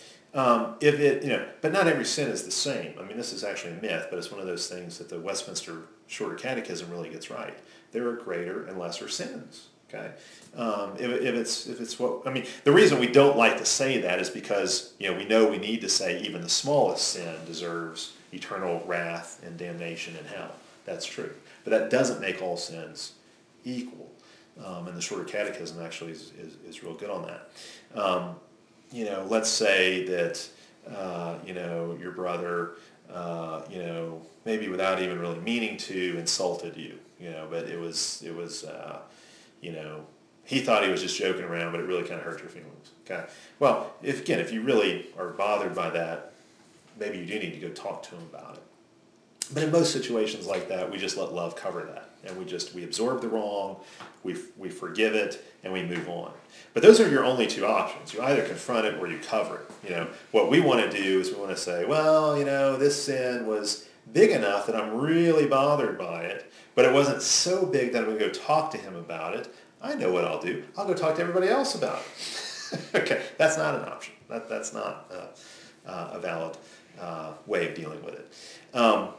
Um, if it, you know, but not every sin is the same. I mean, this is actually a myth, but it's one of those things that the Westminster Shorter Catechism really gets right. There are greater and lesser sins. Okay, um, if, if it's if it's what I mean, the reason we don't like to say that is because you know we know we need to say even the smallest sin deserves eternal wrath and damnation in hell. That's true, but that doesn't make all sins equal. Um, and the Shorter Catechism actually is is, is real good on that. Um, You know, let's say that, uh, you know, your brother, uh, you know, maybe without even really meaning to, insulted you, you know, but it was, it was, uh, you know, he thought he was just joking around, but it really kind of hurt your feelings. Okay. Well, if, again, if you really are bothered by that, maybe you do need to go talk to him about it. But in most situations like that, we just let love cover that. And we just, we absorb the wrong, we we forgive it, and we move on. But those are your only two options. You either confront it or you cover it. You know, what we want to do is we want to say, well, you know, this sin was big enough that I'm really bothered by it, but it wasn't so big that I'm going to go talk to him about it. I know what I'll do. I'll go talk to everybody else about it. Okay, that's not an option. That, that's not uh, uh, a valid uh, way of dealing with it. Um,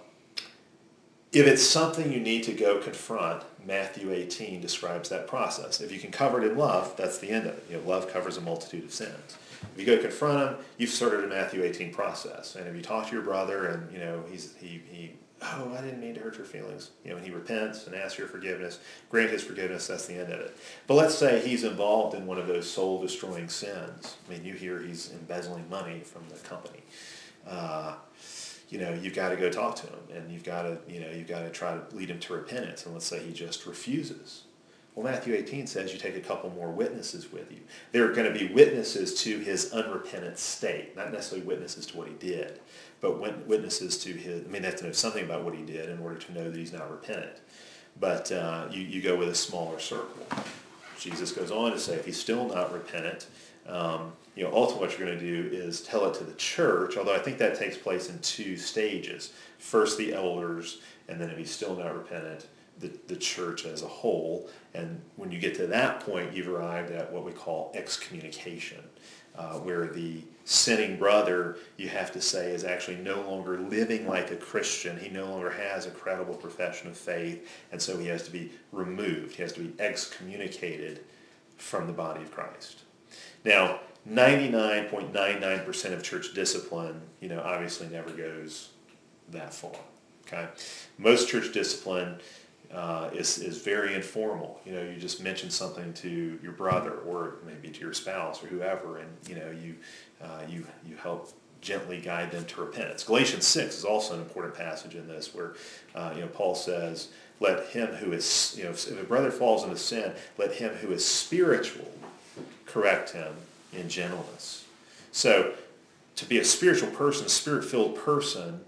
If it's something you need to go confront, Matthew eighteen describes that process. If you can cover it in love, that's the end of it. You know, love covers a multitude of sins. If you go confront him, you've started a Matthew eighteen process. And if you talk to your brother and, you know, he's, he, he, oh, I didn't mean to hurt your feelings. You know, and he repents and asks your forgiveness, grant his forgiveness, that's the end of it. But let's say he's involved in one of those soul-destroying sins. I mean, you hear he's embezzling money from the company. Uh, you know, you've got to go talk to him, and you've got to, you know, you've got to try to lead him to repentance. And let's say he just refuses. Well, Matthew eighteen says you take a couple more witnesses with you. There are going to be witnesses to his unrepentant state, not necessarily witnesses to what he did, but witnesses to his, I mean, they have to know something about what he did in order to know that he's not repentant. But uh, you, you go with a smaller circle. Jesus goes on to say if he's still not repentant, um, you know, ultimately what you're going to do is tell it to the church, although I think that takes place in two stages. First the elders, and then if he's still not repentant, the, the church as a whole. And when you get to that point, you've arrived at what we call excommunication, uh, where the sinning brother, you have to say, is actually no longer living like a Christian. He no longer has a credible profession of faith, and so he has to be removed. He has to be excommunicated from the body of Christ. Now, ninety-nine point nine nine percent of church discipline, you know, obviously never goes that far. Okay, most church discipline uh, is is very informal. You know, you just mention something to your brother or maybe to your spouse or whoever, and you know, you uh, you you help gently guide them to repentance. Galatians six is also an important passage in this, where uh, you know Paul says, "Let him who is, you know, if a brother falls into sin, let him who is spiritual correct him in gentleness." So to be a spiritual person, a spirit-filled person,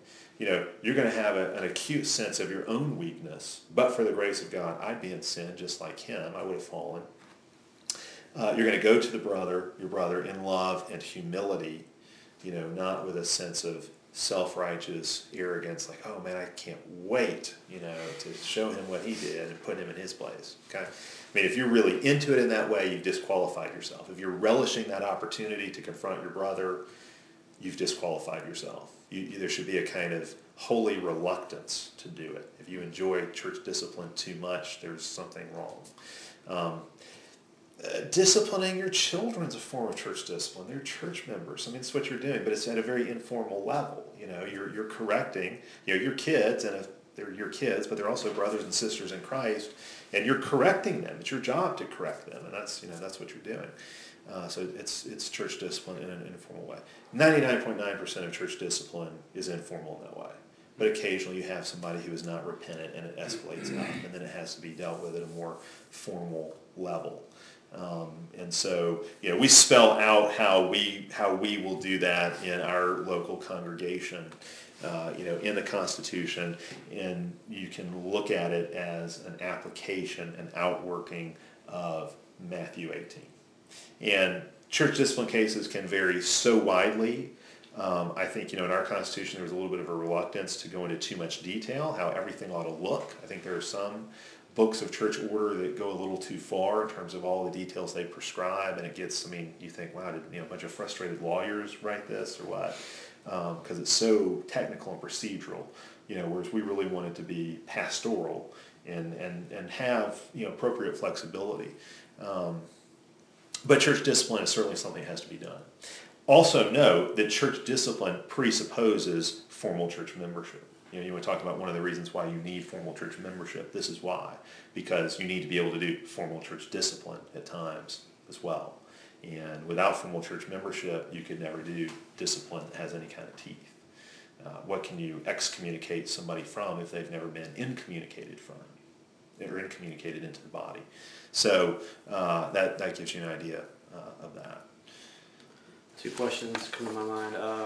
you know, you're going to have a, an acute sense of your own weakness. But for the grace of God, I'd be in sin just like him. I would have fallen. Uh, you're going to go to the brother, your brother, in love and humility, you know, not with a sense of self-righteous arrogance, like, oh man, I can't wait, you know, to show him what he did and put him in his place. Okay, I mean, if you're really into it in that way, you've disqualified yourself. If you're relishing that opportunity to confront your brother, you've disqualified yourself. You, you, there should be a kind of holy reluctance to do it. If you enjoy church discipline too much, there's something wrong. Um, Uh, disciplining your children is a form of church discipline. They're church members. I mean, it's what you're doing, but it's at a very informal level. You know, you're you're correcting, you know, your kids, and if they're your kids, but they're also brothers and sisters in Christ, and you're correcting them. It's your job to correct them, and that's you know that's what you're doing. Uh, so it's it's church discipline in an informal way. ninety-nine point nine percent of church discipline is informal in that way. But occasionally you have somebody who is not repentant, and it escalates up, and then it has to be dealt with at a more formal level. Um, and so, you know, we spell out how we how we will do that in our local congregation, uh, you know, in the Constitution, and you can look at it as an application, an outworking of Matthew eighteen. And church discipline cases can vary so widely. Um, I think, you know, in our Constitution there was a little bit of a reluctance to go into too much detail, how everything ought to look. I think there are some books of church order that go a little too far in terms of all the details they prescribe, and it gets, I mean, you think, wow, did you know, a bunch of frustrated lawyers write this or what? Because um, it's so technical and procedural, you know, whereas we really want it to be pastoral and, and, and have, you know, appropriate flexibility. Um, but church discipline is certainly something that has to be done. Also note that church discipline presupposes formal church membership. You know, you want to talk about one of the reasons why you need formal church membership. This is why. Because you need to be able to do formal church discipline at times as well. And without formal church membership, you could never do discipline that has any kind of teeth. Uh, what can you excommunicate somebody from if they've never been incommunicated from, or incommunicated into the body? So uh, that, that gives you an idea uh, of that. Two questions come to my mind. Um,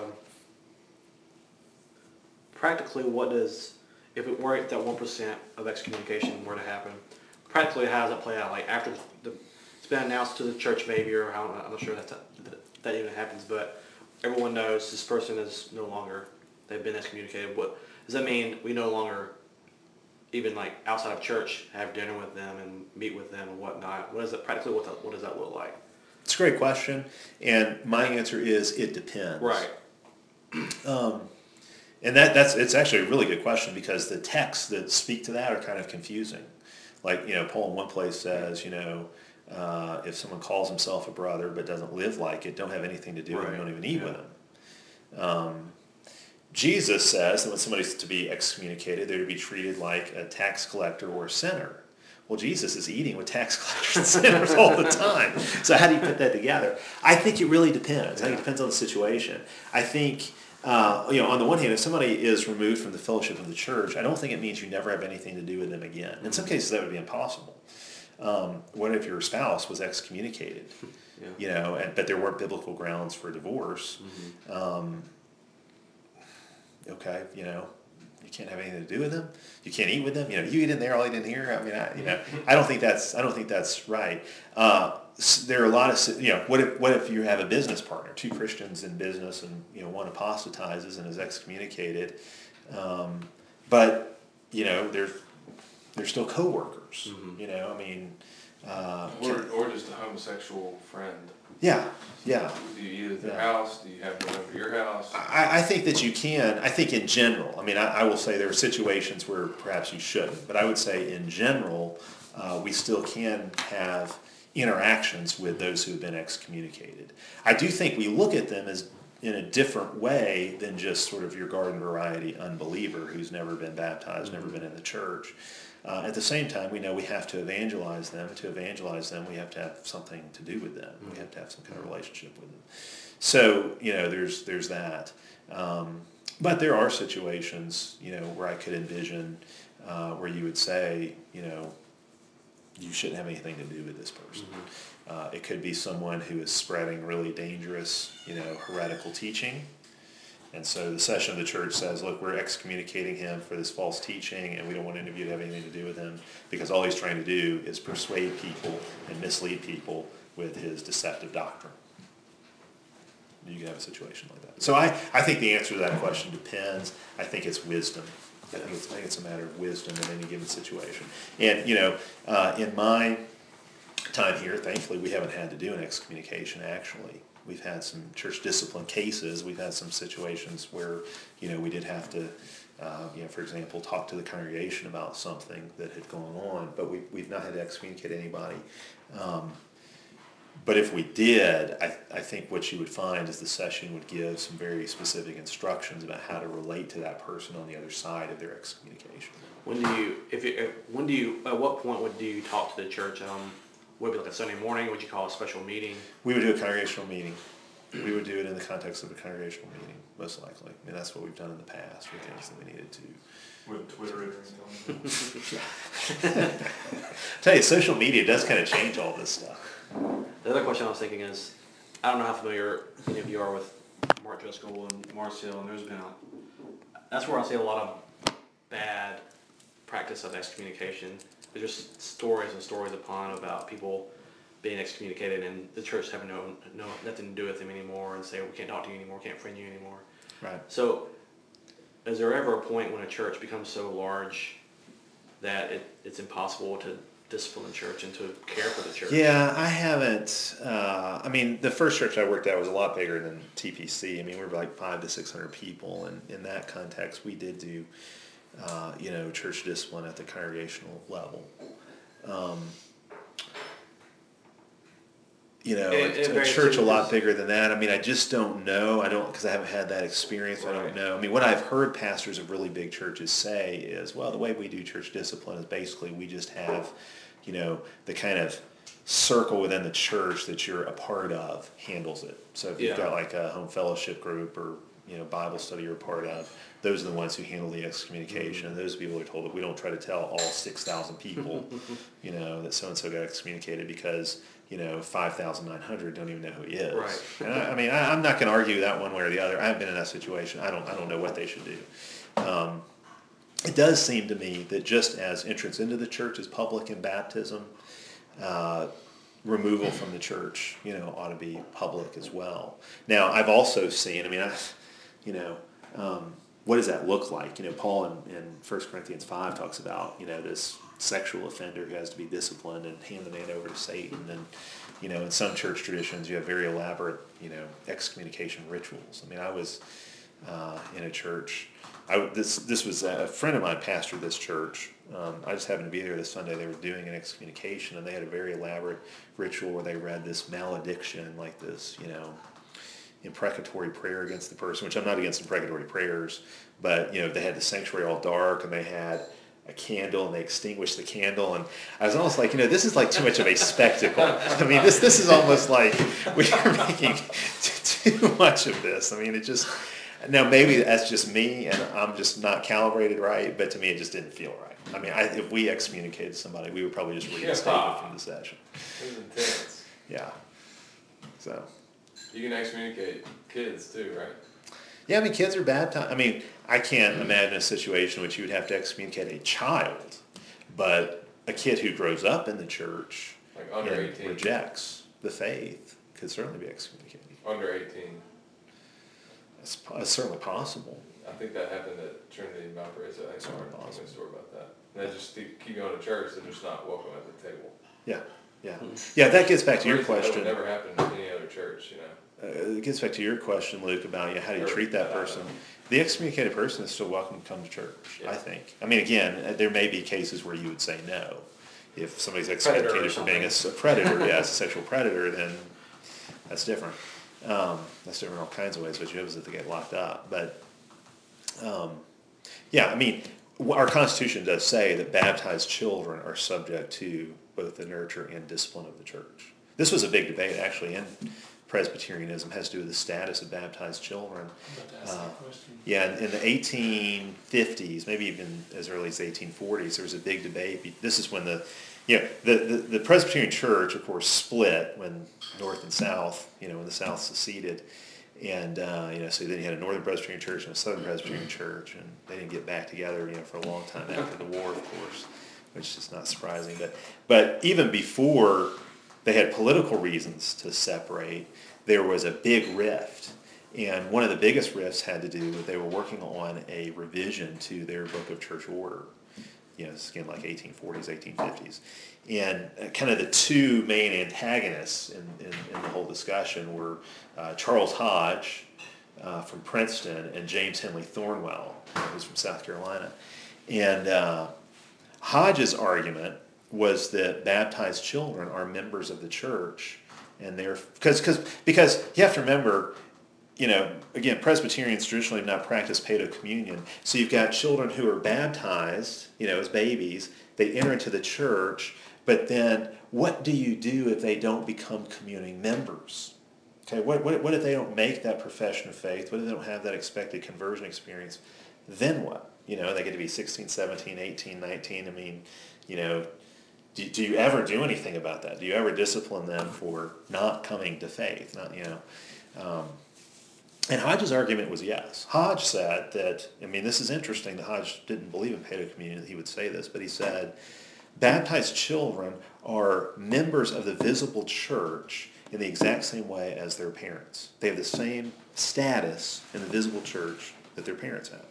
practically, what does, if it were that one percent of excommunication were to happen, practically how does that play out? Like after the, it's been announced to the church maybe, or how, I'm not sure that that, that even happens, but everyone knows this person is no longer, they've been excommunicated. What does that mean? We no longer, even like outside of church, have dinner with them and meet with them and whatnot. What is it practically? What, the, what does that look like? It's a great question, and my answer is it depends. Right. Um, and that that's it's actually a really good question, because the texts that speak to that are kind of confusing. Like, you know, Paul in one place says, you know, uh, if someone calls himself a brother but doesn't live like it, don't have anything to do with him, don't even eat Yeah. with him. Um, Jesus says that when somebody's to be excommunicated, they're to be treated like a tax collector or a sinner. Well, Jesus is eating with tax collectors and sinners all the time. So how do you put that together? I think it really depends. I think it depends on the situation. I think, uh, you know, on the one hand, if somebody is removed from the fellowship of the church, I don't think it means you never have anything to do with them again. In some cases, that would be impossible. Um, what if your spouse was excommunicated? Yeah. You know, and, but there weren't biblical grounds for divorce. Mm-hmm. Um, okay, you know. You can't have anything to do with them. You can't eat with them. You know, you eat in there, I'll eat in here. I mean, I, you know, I don't think that's I don't think that's right. Uh, there are a lot of, you know, what if what if you have a business partner, two Christians in business, and you know one apostatizes and is excommunicated, um, but you know they're they're still coworkers. Mm-hmm. You know, I mean, uh, Or, or just a homosexual friend. yeah, yeah. Do you eat at their Yeah. house? Do you have them over your house? I, I think that you can. I think in general, I mean, I, I will say there are situations where perhaps you shouldn't, but I would say in general, uh, we still can have interactions with those who have been excommunicated. I do think we look at them as in a different way than just sort of your garden variety unbeliever who's never been baptized, never been in the church. Uh, at the same time, we know we have to evangelize them. To evangelize them, we have to have something to do with them. We have to have some kind of relationship with them. So, you know, there's there's that. Um, but there are situations, you know, where I could envision uh, where you would say, you know, you shouldn't have anything to do with this person. Mm-hmm. Uh, it could be someone who is spreading really dangerous, you know, heretical teaching. And so the session of the church says, look, we're excommunicating him for this false teaching, and we don't want any of you to have anything to do with him, because all he's trying to do is persuade people and mislead people with his deceptive doctrine. You can have a situation like that. So I, I think the answer to that question depends. I think it's wisdom. I think it's, I think it's a matter of wisdom in any given situation. And, you know, uh, in my time here, thankfully, we haven't had to do an excommunication, actually. We've had some church discipline cases. We've had some situations where, you know, we did have to, uh, you know, for example, talk to the congregation about something that had gone on, but we, we've not had to excommunicate anybody. Um, but if we did, I, I think what you would find is the session would give some very specific instructions about how to relate to that person on the other side of their excommunication. When do you, if you, if, when do you, at what point would do you talk to the church? Um, would it be like a Sunday morning? Would you call a special meeting? We would do a congregational meeting. We would do it in the context of a congregational meeting, most likely. I mean, that's what we've done in the past with things that we needed to. With Twitter and everything. Tell you, social media does kind of change all this stuff. The other question I was thinking is, I don't know how familiar any of you are with Mark Driscoll and Mars Hill, and there's been a, that's where I see a lot of bad practice of excommunication. There's just stories and stories upon about people being excommunicated and the church having no, no nothing to do with them anymore and say, we can't talk to you anymore, can't friend you anymore. Right. So, is there ever a point when a church becomes so large that it, it's impossible to discipline the church and to care for the church? Yeah, I haven't. Uh, I mean, the first church I worked at was a lot bigger than T P C. I mean, we were like five to six hundred people, and in that context, we did do, uh, you know, church discipline at the congregational level. Um, you know, It- it a, a varies church a too, lot because- bigger than that. I mean, I just don't know. I don't, because I haven't had that experience. I don't Right. know. I mean, what I've heard pastors of really big churches say is, well, the way we do church discipline is basically we just have, you know, the kind of circle within the church that you're a part of handles it. So if you've Yeah. got like a home fellowship group or, you know, Bible study you're a part of, those are the ones who handle the excommunication. And those people are told that we don't try to tell all six thousand people, you know, that so-and-so got excommunicated because, you know, five thousand nine hundred don't even know who he is. Right. And I, I mean, I, I'm not going to argue that one way or the other. I haven't been in that situation. I don't, I don't know what they should do. Um, it does seem to me that just as entrance into the church is public in baptism, uh, removal from the church, you know, ought to be public as well. Now, I've also seen, I mean, I, you know, um, what does that look like? You know, Paul in, in First Corinthians five talks about, you know, this sexual offender who has to be disciplined and hand the man over to Satan. And, you know, in some church traditions, you have very elaborate, you know, excommunication rituals. I mean, I was uh, in a church. I, this this was a friend of mine pastored this church. Um, I just happened to be there this Sunday. They were doing an excommunication, and they had a very elaborate ritual where they read this malediction, like this, you know, imprecatory prayer against the person, which I'm not against imprecatory prayers, but, you know, they had the sanctuary all dark, and they had a candle, and they extinguished the candle, and I was almost like, you know, this is like too much of a spectacle. I mean, this this is almost like we are making too much of this. I mean, it just, now maybe that's just me, and I'm just not calibrated right, but to me it just didn't feel right. I mean, I, if we excommunicated somebody, we would probably just reinstate it from the session. It was intense. Yeah. So. You can excommunicate kids too, right? Yeah, I mean, kids are baptized. I mean, I can't imagine a situation in which you would have to excommunicate a child, but a kid who grows up in the church Like under and eighteen. rejects the faith could certainly be excommunicated. Under eighteen. It's, po- it's certainly possible. I think that happened at Trinity in Valparaiso. I think That's I heard awesome. a story about that. And they just keep keep going to church. They're just not welcome at the table. Yeah, yeah, yeah. That gets back to your Crazy, that question. would never happen in any other church, you know. Uh, it gets back to your question, Luke, about, you know, how do you Or- treat that uh, person? The excommunicated person is still welcome to come to church, I Yeah. think. I mean, again, uh, there may be cases where you would say no. If somebody's Predator or excommunicated for being a, s- a predator, yeah, as a sexual predator, then that's different. Um, that's different in all kinds of ways, but you have is that they get locked up. But, um, yeah, I mean, w- our Constitution does say that baptized children are subject to both the nurture and discipline of the church. This was a big debate, actually, in Presbyterianism, has to do with the status of baptized children. I'm about to ask Uh, that question. Yeah, in, in the eighteen fifties, maybe even as early as the eighteen forties, there was a big debate. Be- This is when the, you know, the, the, the Presbyterian Church, of course, split when North and South, you know, when the South seceded. And, uh, you know, so then you had a Northern Presbyterian Church and a Southern Presbyterian Church, and they didn't get back together, you know, for a long time after the war, of course, which is not surprising. But, but even before they had political reasons to separate, there was a big rift. And one of the biggest rifts had to do with they were working on a revision to their Book of Church Order. You know, it's again like eighteen forties, eighteen fifties. And uh, kind of the two main antagonists in, in, in the whole discussion were uh, Charles Hodge uh, from Princeton and James Henley Thornwell, who's from South Carolina. And uh, Hodge's argument was that baptized children are members of the church, and they're because because because you have to remember, you know, again, Presbyterians traditionally have not practiced paedo communion, so you've got children who are baptized, you know, as babies. They enter into the church, but then what do you do if they don't become communing members? Okay, what what what if they don't make that profession of faith? What if they don't have that expected conversion experience? Then what? You know, they get to be sixteen, seventeen, eighteen, nineteen. I mean, you know, do, do you ever do anything about that? Do you ever discipline them for not coming to faith? Not, you know. Um, and Hodge's argument was yes. Hodge said that, I mean, this is interesting that Hodge didn't believe in paedo communion, that he would say this, but he said, baptized children are members of the visible church in the exact same way as their parents. They have the same status in the visible church that their parents have.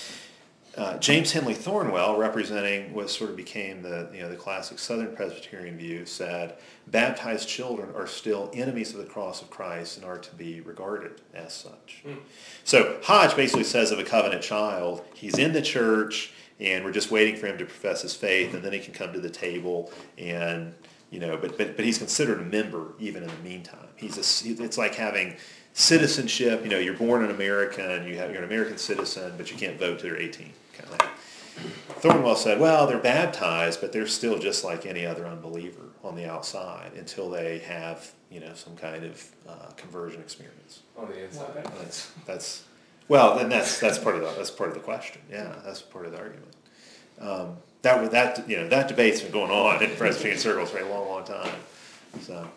Uh, James Henley Thornwell, representing what sort of became the you know the classic Southern Presbyterian view, said baptized children are still enemies of the cross of Christ and are to be regarded as such. Mm. So Hodge basically says of a covenant child, he's in the church and we're just waiting for him to profess his faith, and then he can come to the table and you know, but but but he's considered a member even in the meantime. He's a, it's like having citizenship. You know, you're born in America and you have you're an American citizen, but you can't vote till you're eighteen. Kind of thing. Thornwell said, well, they're baptized, but they're still just like any other unbeliever on the outside until they have, you know, some kind of uh, conversion experience. On the inside. That's that's well, then that's that's part of the that's part of the question. Yeah, that's part of the argument. Um, that that you know that debate's been going on in Presbyterian circles for a long, long time. So.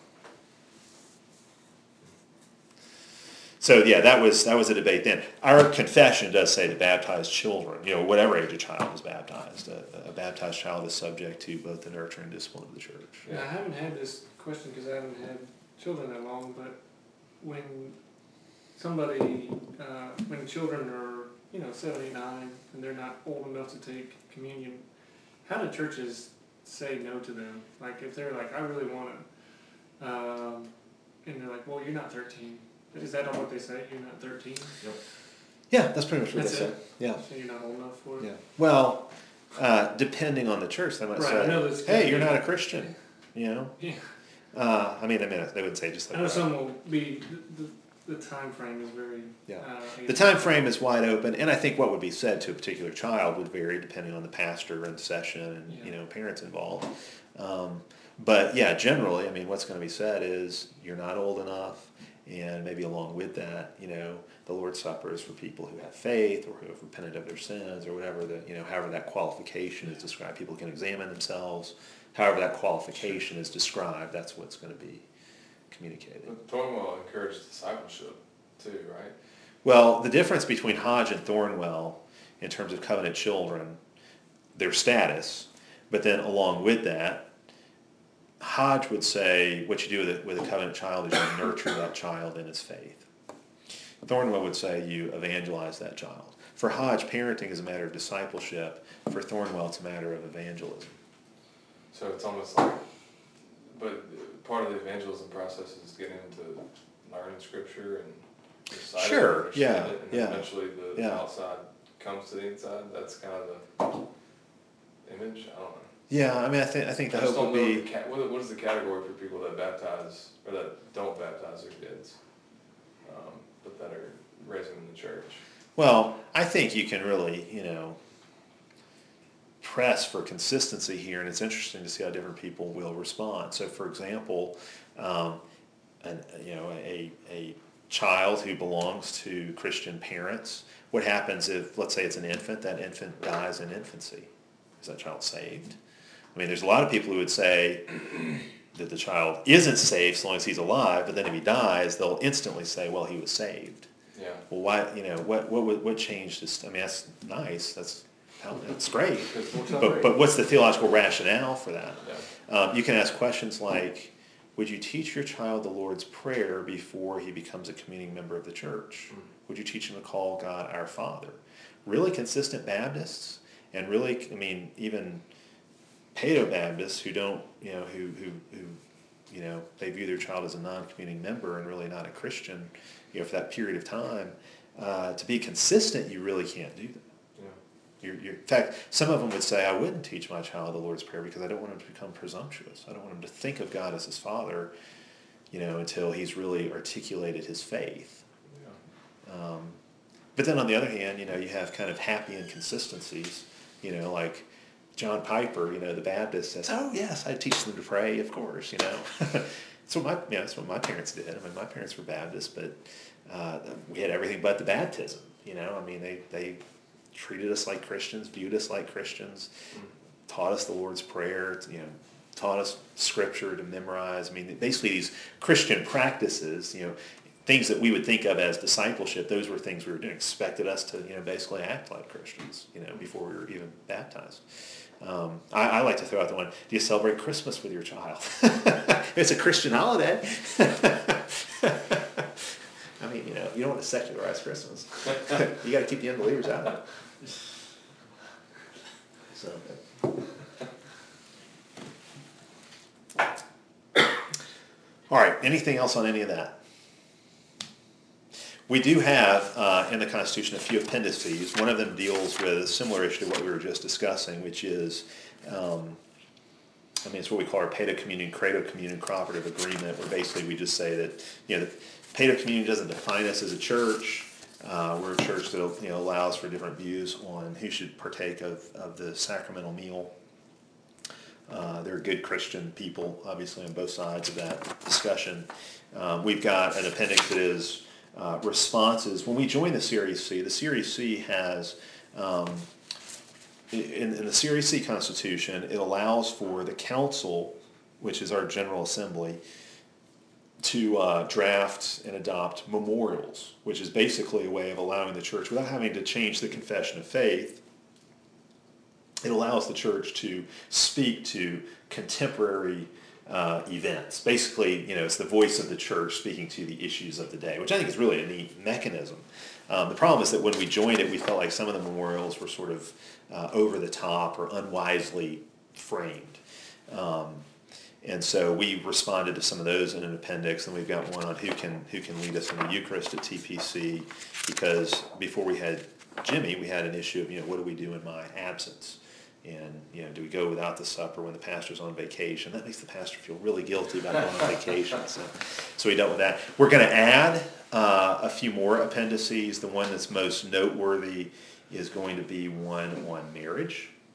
So yeah, that was that was a debate then. Our confession does say to baptized children, you know, whatever age a child is baptized, a, a baptized child is subject to both the nurture and discipline of the church. Yeah, I haven't had this question because I haven't had children that long, but when somebody, uh, when children are, you know, seven, eight, nine, and they're not old enough to take communion, how do churches say no to them? Like if they're like, I really want to, um, and they're like, well, you're not thirteen. Is that all what they say? You're not thirteen? Yep. Yeah, that's pretty much what That's they it? say. Yeah. So you're not old enough for it? Yeah. Well, uh, depending on the church, they might Right, I know say, that's "Hey, good. you're not a Christian." You know. Yeah. Uh, I mean, I mean, they wouldn't say just I like know that. some will be, the, the, the time frame is very, Yeah. uh, I The guess- time frame is wide open, and I think what would be said to a particular child would vary depending on the pastor and session and Yeah. you know parents involved. Um, but yeah, generally, I mean, what's going to be said is you're not old enough, and maybe along with that, you know, the Lord's Supper is for people who have faith or who have repented of their sins or whatever the you know however that qualification is described. People can examine themselves. However that qualification is described, that's what's going to be communicated. But Thornwell encouraged discipleship too, right? Well, the difference between Hodge and Thornwell in terms of covenant children, their status, but then along with that, Hodge would say what you do with a, with a covenant child is you nurture that child in his faith. Thornwell would say you evangelize that child. For Hodge, parenting is a matter of discipleship. For Thornwell, it's a matter of evangelism. So it's almost like, but part of the evangelism process is getting into learning scripture and reciting it, Sure, understand yeah, it, and yeah, eventually the yeah. outside comes to the inside. That's kind of the image. I don't know. Yeah, I mean, I think I think the I just hope don't would know be. the ca- what, what is the category for people that baptize or that don't baptize their kids, um, but that are raising them in the church? Well, I think you can really, you know, press for consistency here, and it's interesting to see how different people will respond. So, for example, um, an, you know, a a child who belongs to Christian parents, what happens if, let's say, it's an infant? That infant dies in infancy. Is that child saved? I mean, there's a lot of people who would say that the child isn't saved so long as he's alive, but then if he dies, they'll instantly say, well, he was saved. Yeah. Well, why, you know, what, what, what changed this? I mean, that's nice, that's, that's great. But, but what's the theological rationale for that? Yeah. Um, you can ask questions like, would you teach your child the Lord's Prayer before he becomes a communing member of the church? Mm. Would you teach him to call God our Father? Really consistent Baptists, and really, I mean, even Paedo-Baptists who don't, you know, who, who, who, you know, they view their child as a non-communing member and really not a Christian, you know, for that period of time, uh, to be consistent, you really can't do that. Yeah. You're, you're, in fact, some of them would say, I wouldn't teach my child the Lord's Prayer because I don't want him to become presumptuous. I don't want him to think of God as his Father, you know, until he's really articulated his faith. Yeah. Um, but then on the other hand, you know, you have kind of happy inconsistencies, you know, like John Piper, you know, the Baptist says, oh yes, I teach them to pray, of course, you know. That's what my, you know, that's what my parents did. I mean, my parents were Baptists, but uh, we had everything but the baptism, you know. I mean, they, they treated us like Christians, viewed us like Christians, mm. taught us the Lord's Prayer, you know, taught us Scripture to memorize. I mean, basically these Christian practices, you know, things that we would think of as discipleship, those were things we were doing, expected us to, you know, basically act like Christians, you know, before we were even baptized. Um, I, I like to throw out the one, do you celebrate Christmas with your child? It's a Christian holiday. I mean, you know, you don't want to secularize Christmas. You got to keep the unbelievers out of it. So, all right, anything else on any of that? We do have uh, in the Constitution a few appendices. One of them deals with a similar issue to what we were just discussing, which is, um, I mean, it's what we call our Paedo Communion, Credo Communion Cooperative Agreement, where basically we just say that, you know, the Paedo Communion doesn't define us as a church. Uh, we're a church that, you know, allows for different views on who should partake of, of the sacramental meal. Uh, there are good Christian people, obviously, on both sides of that discussion. Um, we've got an appendix that is Uh, responses. When we join the Series C, the Series C has, um, in, in the Series C Constitution, it allows for the council, which is our General Assembly, to uh, draft and adopt memorials, which is basically a way of allowing the church, without having to change the confession of faith, it allows the church to speak to contemporary Uh, events. Basically, you know, it's the voice of the church speaking to the issues of the day, which I think is really a neat mechanism. Um, the problem is that when we joined it, we felt like some of the memorials were sort of uh, over the top or unwisely framed. Um, and so we responded to some of those in an appendix, and we've got one on who can who can lead us in the Eucharist at T P C, because before we had Jimmy, we had an issue of, you know, what do we do in my absence? And, you know, do we go without the supper when the pastor's on vacation? That makes the pastor feel really guilty about going on vacation. So, so we dealt with that. We're going to add uh, a few more appendices. The one that's most noteworthy is going to be one on marriage.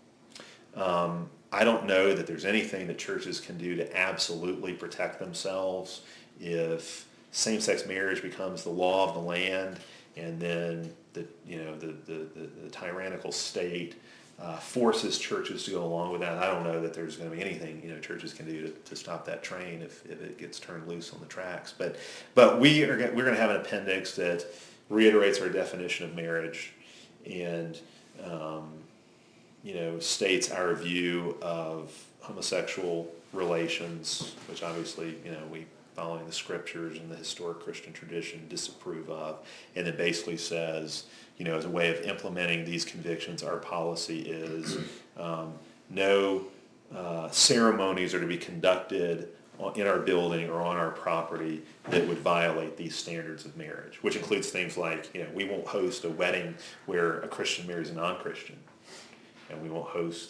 Um, I don't know that there's anything that churches can do to absolutely protect themselves if same-sex marriage becomes the law of the land, and then the, you know, the, the, the, the tyrannical state Uh, forces churches to go along with that. I don't know that there's going to be anything, you know, churches can do to, to stop that train if, if it gets turned loose on the tracks. But but we are we're going to have an appendix that reiterates our definition of marriage, and um, you know, states our view of homosexual relations, which obviously, you know, we, following the scriptures and the historic Christian tradition, disapprove of, and then basically says, you know, as a way of implementing these convictions, our policy is um, no uh, ceremonies are to be conducted in our building or on our property that would violate these standards of marriage, which includes things like, you know, we won't host a wedding where a Christian marries a non-Christian, and we won't host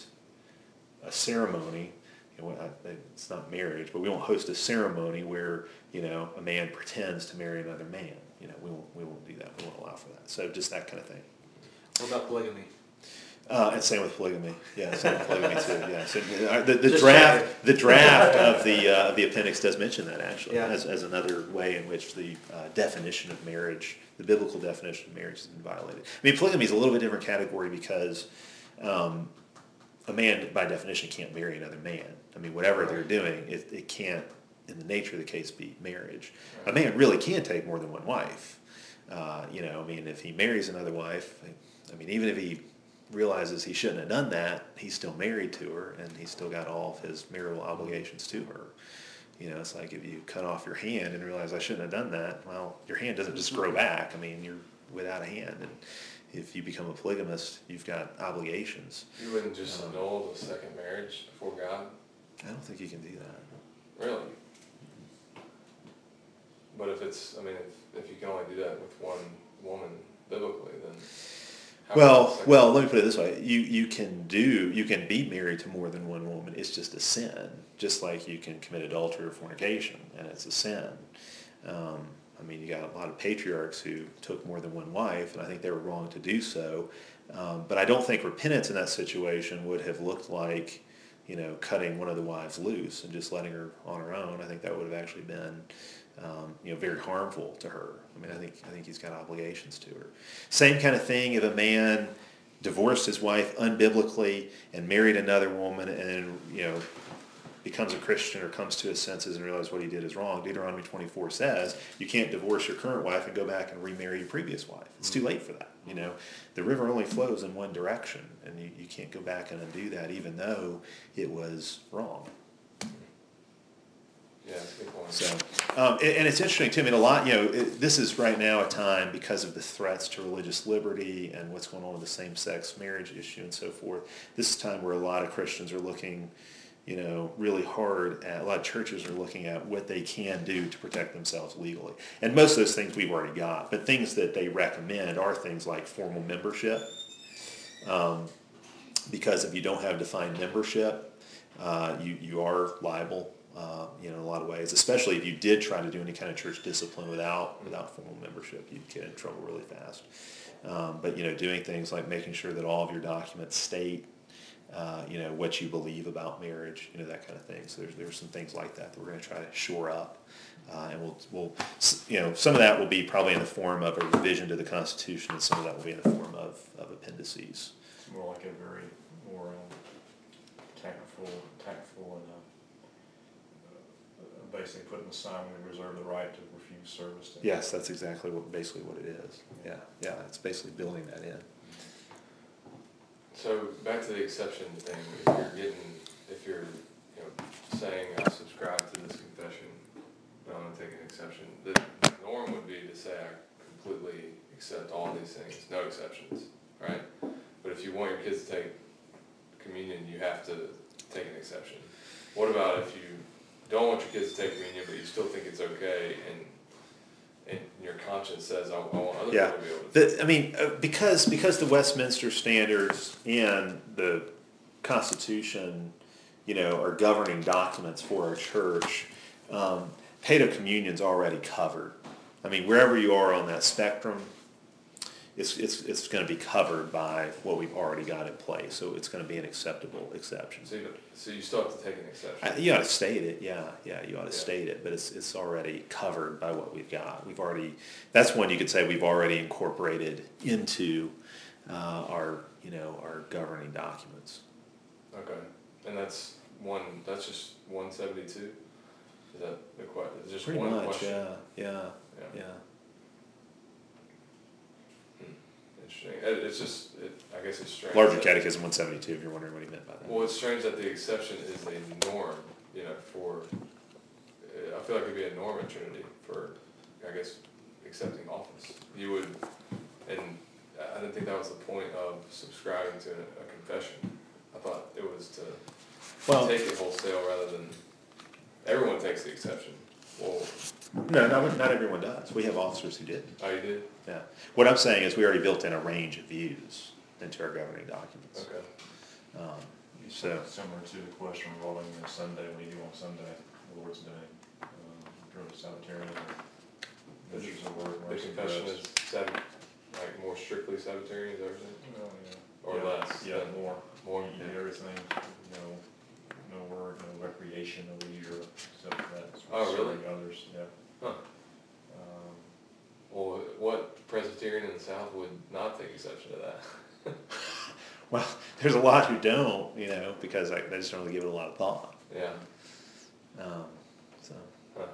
a ceremony, you know, it's not marriage, but we won't host a ceremony where, you know, a man pretends to marry another man. You know, we won't, we won't do that. We won't allow for that. So just that kind of thing. What about polygamy? Uh, and same with polygamy. Yeah, same with polygamy too. Yeah. So uh, the, the draft, the draft of the uh, of the appendix does mention that actually, yeah. as as another way in which the uh, definition of marriage, the biblical definition of marriage, has been violated. I mean, polygamy is a little bit different category because um, a man by definition can't marry another man. I mean, whatever they're doing, it, it can't, in the nature of the case, be marriage. A man really can take more than one wife. Uh, you know, I mean, if he marries another wife, I mean, even if he realizes he shouldn't have done that, he's still married to her, and he's still got all of his marital obligations to her. You know, it's like if you cut off your hand and realize I shouldn't have done that, well, your hand doesn't just grow back. I mean, you're without a hand. And if you become a polygamist, you've got obligations. You wouldn't just Um, annul the second marriage before God? I don't think you can do that. Really? But if it's, I mean, if, if you can only do that with one woman biblically, then. how Well, about the second- well, let me put it this way: you you can do you can be married to more than one woman. It's just a sin, just like you can commit adultery or fornication, and it's a sin. Um, I mean, you got a lot of patriarchs who took more than one wife, and I think they were wrong to do so. Um, but I don't think repentance in that situation would have looked like, you know, cutting one of the wives loose and just letting her on her own. I think that would have actually been, um, you know, very harmful to her. I mean, I think I think he's got obligations to her. Same kind of thing if a man divorced his wife unbiblically and married another woman, and then, you know, becomes a Christian or comes to his senses and realizes what he did is wrong. Deuteronomy twenty-four says you can't divorce your current wife and go back and remarry your previous wife. It's too late for that. You know, the river only flows in one direction, and you, you can't go back and undo that, even though it was wrong. Yeah, that's a good point. So, um, and, and it's interesting too. I mean, a lot. You know, it, this is right now a time because of the threats to religious liberty and what's going on with the same-sex marriage issue and so forth. This is a time where a lot of Christians are looking, you know, really hard at, a lot of churches are looking at what they can do to protect themselves legally. And most of those things we've already got, but things that they recommend are things like formal membership. Um, because if you don't have defined membership, uh, you, you are liable, uh, you know, in a lot of ways, especially if you did try to do any kind of church discipline without, without formal membership, you'd get in trouble really fast. Um, but, you know, doing things like making sure that all of your documents state, Uh, you know, what you believe about marriage, you know, that kind of thing. So there's there's some things like that that we're going to try to shore up, uh, and we'll we'll you know, some of that will be probably in the form of a revision to the Constitution, and some of that will be in the form of, of appendices. It's more like a very more um, tactful, tactful, and uh, uh, basically putting the sign we reserve the right to refuse service. To Yes, that's exactly what basically what it is. Yeah, yeah, it's basically building that in. So back to the exception thing, if you're getting, if you're, you know, saying I subscribe to this confession, but I'm gonna take an exception, the the norm would be to say I completely accept all these things, no exceptions, right? But if you want your kids to take communion, you have to take an exception. What about if you don't want your kids to take communion, but you still think it's okay, and and your conscience says, I, I want other Yeah, people to be able to. the, I mean, uh, because because the Westminster Standards and the Constitution, you know, are governing documents for our church. Um, Paedo communion's already covered. I mean, wherever you are on that spectrum, it's it's it's going to be covered by what we've already got in place. So it's going to be an acceptable exception. So you, so you still have to take an exception. I, you ought to state it, yeah, yeah, you ought to Yeah. state it, but it's it's already covered by what we've got. We've already, that's one you could say we've already incorporated into uh, our, you know, our governing documents. Okay, and that's one, that's just one seventy-two? Is that the que, is just Pretty one much, question? yeah, yeah, Yeah. yeah. Interesting, it, it's just, it, I guess it's strange. Larger that- Catechism one seventy-two, if you're wondering what he meant by that. Well, it's strange that the exception is a norm, you know, for, uh, I feel like it'd be a norm in Trinity for, I guess, accepting office. You would, and I didn't think that was the point of subscribing to a, a confession. I thought it was to Well, take it wholesale rather than, everyone takes the exception. Well, no, not, not everyone does. We have officers who didn't. oh, you did? Yeah. What I'm saying is we already built in a range of views into our governing documents. Okay. Um, It's So- similar to the question regarding the Sunday, what do you do on Sunday, the Lord's Day, um, if you're a Sabbatarian, or this is a word, The mercy confession is rest. Sabbath, like more strictly Sabbatarian, is that what you're saying? Well, yeah. Or Yeah, less Yeah, than- more, More, you do everything, no, no work, no recreation, no leisure, except for that. Oh, really? serving others, yeah. Huh. Um, Well, what Presbyterian in the South would not take exception to that? Well, there's a lot who don't, you know, because I, they just don't really give it a lot of thought. Yeah. Um, so. Huh.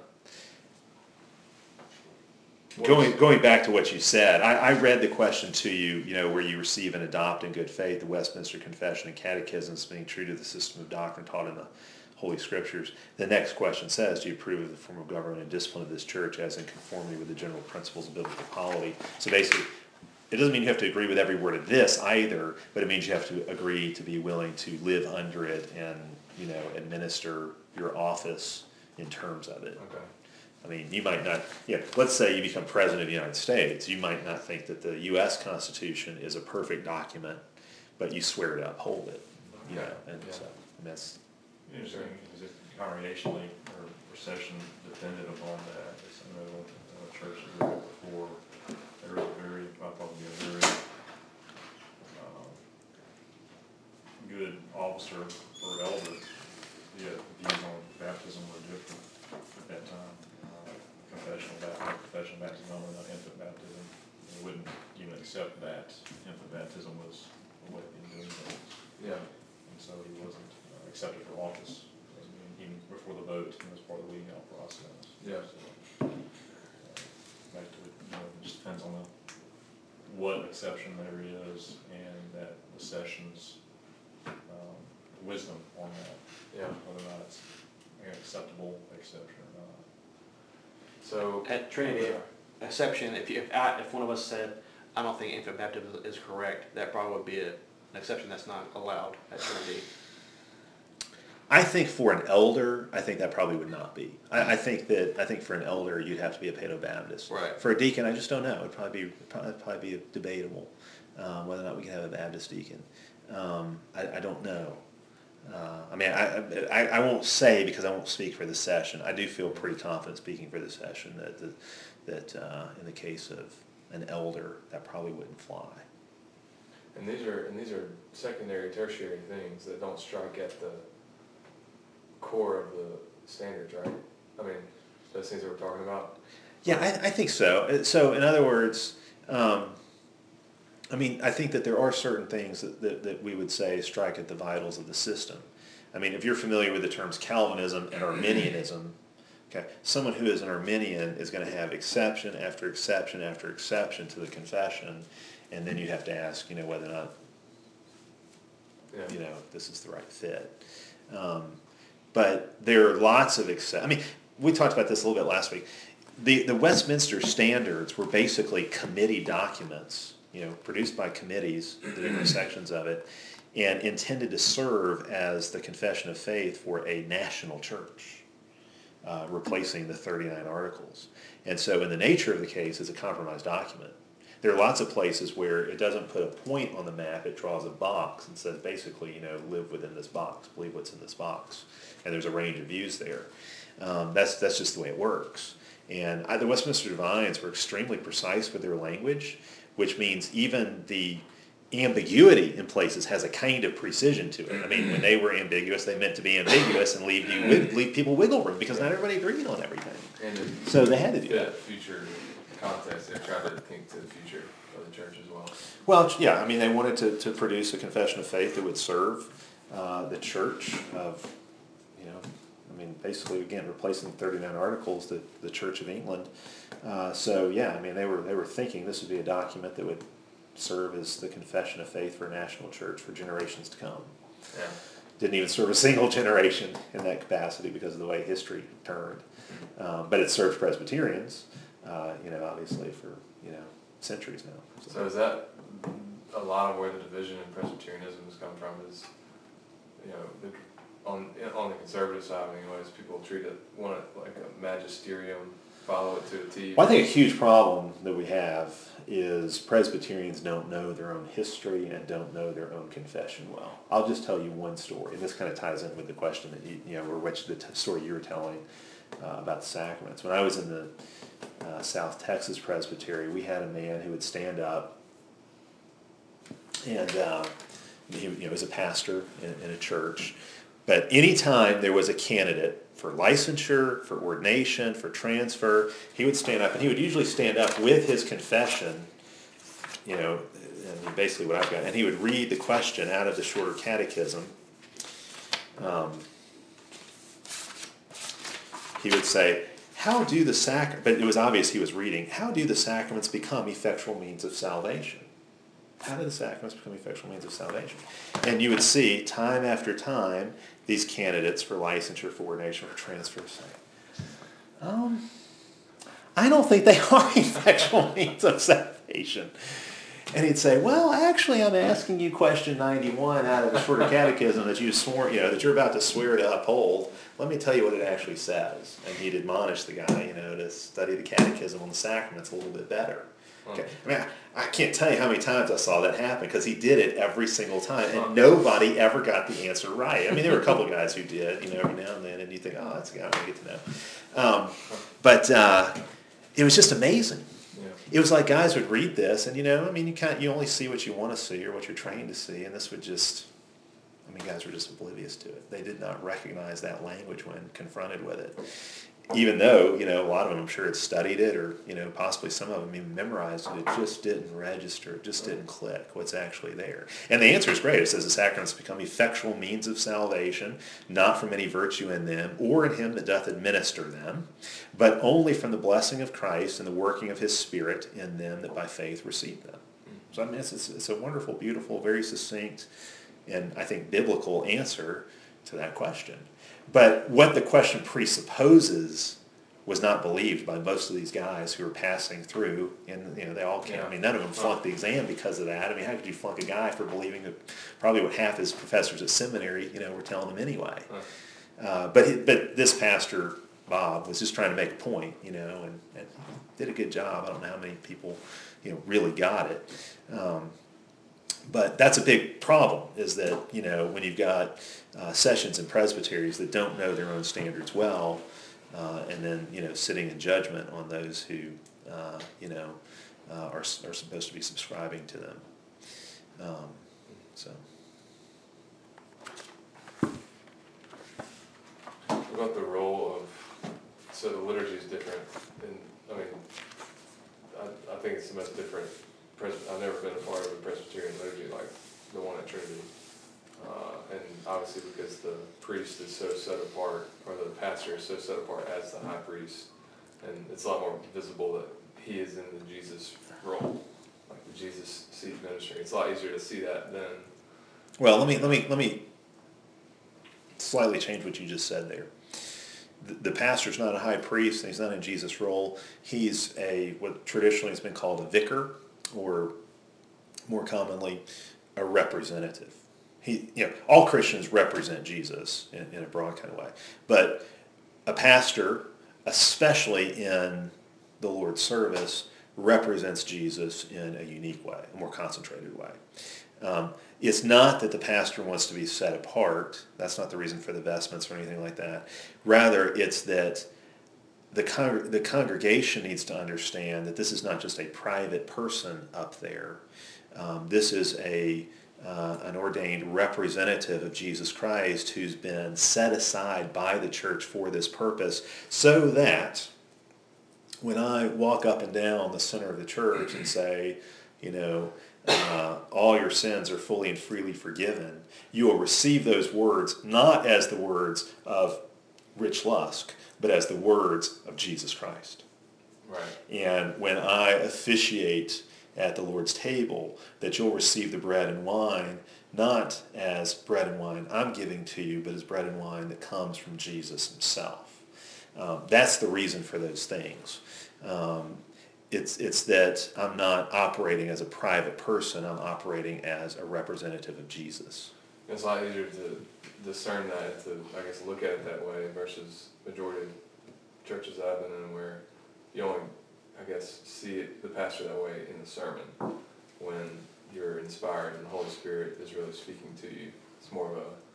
Going, going back to what you said, I, I read the question to you, you know, where you receive and adopt in good faith the Westminster Confession and Catechisms, being true to the system of doctrine taught in the Holy Scriptures. The next question says, do you approve of the form of government and discipline of this church as in conformity with the general principles of biblical polity? So basically, it doesn't mean you have to agree with every word of this either, but it means you have to agree to be willing to live under it and, you know, administer your office in terms of it. Okay. I mean, you might not, yeah, let's say you become president of the United States, you might not think that the U S Constitution is a perfect document, but you swear to uphold it, you know, and Yeah. so, and that's, Interesting, is it congregationally or procession dependent upon that? It's, I know, uh, churches were before, there was a very, I thought be a very, um, good officer or elder, yet views on baptism were different at that time. Uh, Confessional baptism, confessional baptism, only not infant baptism. They wouldn't even accept that infant baptism was a way of doing things. Yeah. And so he wasn't uh, accepted for office, as being, even before the vote, and as part of the weeding out process. Yeah. So, uh, back to, it, you know, it just depends on the, what exception there is, and that the session's, um, wisdom on that, Yeah. whether or not it's an acceptable exception or not. So. At Trinity, exception, if you, if, I, if one of us said, I don't think infant baptism is correct, that probably would be a, an exception that's not allowed at Trinity. I think for an elder, I think that probably would not be. I, I think that, I think for an elder, you'd have to be a Paedo-Baptist. Right. For a deacon, I just don't know, it'd probably be, probably, probably be debatable, um, whether or not we can have a Baptist deacon. Um, I, I don't know. Uh, I mean, I, I, I won't say because I won't speak for the session. I do feel pretty confident speaking for the session that, the, that uh, in the case of an elder, that probably wouldn't fly. And these are, and these are secondary, tertiary things that don't strike at the core of the standards, right? I mean, those things that we're talking about. Yeah, I, I think so. Uh, So, in other words, um, I mean, I think that there are certain things that, that, that we would say strike at the vitals of the system. I mean, if you're familiar with the terms Calvinism and Arminianism, okay, someone who is an Arminian is going to have exception after exception after exception to the confession, and then you have to ask, you know, whether or not, Yeah. you know, this is the right fit. Um, but there are lots of exceptions. I mean, we talked about this a little bit last week. The, the Westminster Standards were basically committee documents, you know, produced by committees, the different sections of it, and intended to serve as the confession of faith for a national church, uh, replacing the thirty-nine articles. And so in the nature of the case, it's a compromise document. There are lots of places where it doesn't put a point on the map, it draws a box and says basically, you know, live within this box, believe what's in this box. And there's a range of views there. Um, that's, that's just the way it works. And I, the Westminster Divines were extremely precise with their language, which means even the ambiguity in places has a kind of precision to it. I mean, when they were ambiguous, they meant to be ambiguous and leave you leave people wiggle room because not everybody agreed on everything. And to So they had to do fit that. future context, they tried to think to the future of the church as well. Well, yeah, I mean, they wanted to, to produce a confession of faith that would serve uh, the church of, you know, I mean, basically, again, replacing thirty-nine articles, the, the Church of England. Uh, so, yeah, I mean, they were they were thinking this would be a document that would serve as the confession of faith for a national church for generations to come. Yeah. Didn't even serve a single generation in that capacity because of the way history turned. Um, but it served Presbyterians, uh, you know, obviously for, you know, centuries now. So is that a lot of where the division in Presbyterianism has come from is, you know, the, on on the conservative side anyways, people treat it, want it like a magisterium, follow it to a T. Well, I think a huge problem that we have is Presbyterians don't know their own history and don't know their own confession well. I'll just tell you one story, and this kind of ties in with the question that you, you know, or which the t- story you were telling uh, about the sacraments. When I was in the uh, South Texas Presbytery, we had a man who would stand up, and uh, he, you know, was a pastor in, in a church. But anytime there was a candidate for licensure, for ordination, for transfer, he would stand up, and he would usually stand up with his confession, you know, I mean, basically what I've got, and he would read the question out of the Shorter Catechism. Um, he would say, how do the sac, but it was obvious he was reading, how do the sacraments become effectual means of salvation? How do the sacraments become effectual means of salvation? And you would see time after time these candidates for licensure, for ordination, for transfer say, um, I don't think they are effectual means of salvation. And he'd say, well, actually, I'm asking you question ninety-one out of the Shorter Catechism that you swore, you know, that you're about to swear to uphold. Let me tell you what it actually says. And he'd admonish the guy, you know, to study the Catechism on the sacraments a little bit better. Okay. I mean, I, I can't tell you how many times I saw that happen because he did it every single time, and nobody ever got the answer right. I mean, there were a couple of guys who did, you know, every now and then, and you think, oh, that's a guy I want to get to know. Um, but uh, it was just amazing. Yeah. It was like guys would read this, and you know, I mean, you can't, you only see what you want to see or what you're trained to see, and this would just, I mean, guys were just oblivious to it. They did not recognize that language when confronted with it. Even though, you know, a lot of them, I'm sure, had studied it, or, you know, possibly some of them even memorized it, it just didn't register, it just didn't click what's actually there. And the answer is great. It says the sacraments become effectual means of salvation, not from any virtue in them, or in him that doth administer them, but only from the blessing of Christ and the working of his Spirit in them that by faith receive them. So I mean, it's, it's a wonderful, beautiful, very succinct, and I think biblical answer to that question. But what the question presupposes was not believed by most of these guys who were passing through, and you know they all came. Yeah. I mean, none of them flunked the exam because of that. I mean, how could you flunk a guy for believing that probably what half his professors at seminary, you know, were telling him anyway? Uh, but he, but this pastor Bob was just trying to make a point, you know, and, and did a good job. I don't know how many people, you know, really got it. Um, But that's a big problem, is that, you know, when you've got uh, sessions and presbyteries that don't know their own standards well, uh, and then, you know, sitting in judgment on those who, uh, you know, uh, are, are supposed to be subscribing to them. Um, so. What about the role of, so the liturgy is different, and, I mean, I, I think it's the most different. I've never been a part of a Presbyterian liturgy like the one at Trinity. Uh, and obviously because the priest is so set apart, or the pastor is so set apart as the high priest, and it's a lot more visible that he is in the Jesus role, like the Jesus seat ministry. It's a lot easier to see that than... Well, let me, let me, let me slightly change what you just said there. The, the pastor's not a high priest, and he's not in Jesus' role. He's a, what traditionally has been called a vicar, or more commonly, a representative. He, you know, all Christians represent Jesus in, in a broad kind of way, but a pastor, especially in the Lord's service, represents Jesus in a unique way, a more concentrated way. Um, it's not that the pastor wants to be set apart. That's not the reason for the vestments or anything like that. Rather, it's that The, con- the congregation needs to understand that this is not just a private person up there. Um, this is a uh, an ordained representative of Jesus Christ who's been set aside by the church for this purpose, so that when I walk up and down the center of the church and say, you know, uh, all your sins are fully and freely forgiven, you will receive those words not as the words of Rich Lusk, but as the words of Jesus Christ. Right. And when I officiate at the Lord's table, that you'll receive the bread and wine not as bread and wine I'm giving to you, but as bread and wine that comes from Jesus himself. Um, that's the reason for those things. Um, it's, it's that I'm not operating as a private person, I'm operating as a representative of Jesus. It's a lot easier to discern that, to, I guess, look at it that way versus majority of churches I've been in where you only, I guess, see it, the pastor that way in the sermon when you're inspired and the Holy Spirit is really speaking to you. It's more of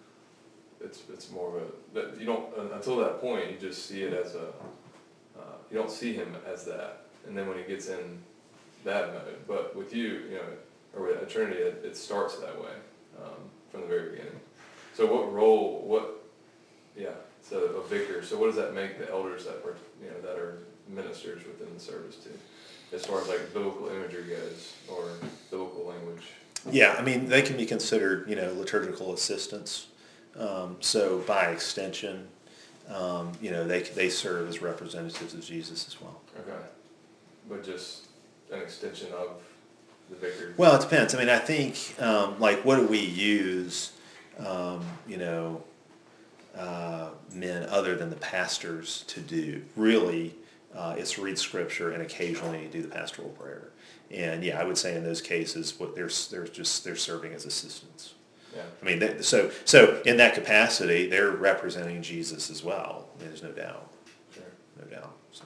a, it's it's more of a, that you don't, until that point, you just see it as a, uh, you don't see him as that. And then when he gets in that mode, but with you, you know, or with a Trinity, it, it starts that way um, from the very beginning. So what role, what, yeah, so a vicar, so what does that make the elders that were, you know, that are ministers within the service too, as far as like biblical imagery goes or biblical language. Yeah, I mean, they can be considered, you know, liturgical assistants. Um, so by extension, um, you know, they they serve as representatives of Jesus as well. Okay, but just an extension of the vicar. Well, it depends. I mean, I think, um, like, what do we use, um, you know, uh, men other than the pastors to do? Really, uh, it's read scripture and occasionally do the pastoral prayer. And yeah, I would say in those cases, what they're they're just they're serving as assistants. Yeah. I mean, they, so so in that capacity, they're representing Jesus as well. I mean, there's no doubt, Sure. no doubt. So.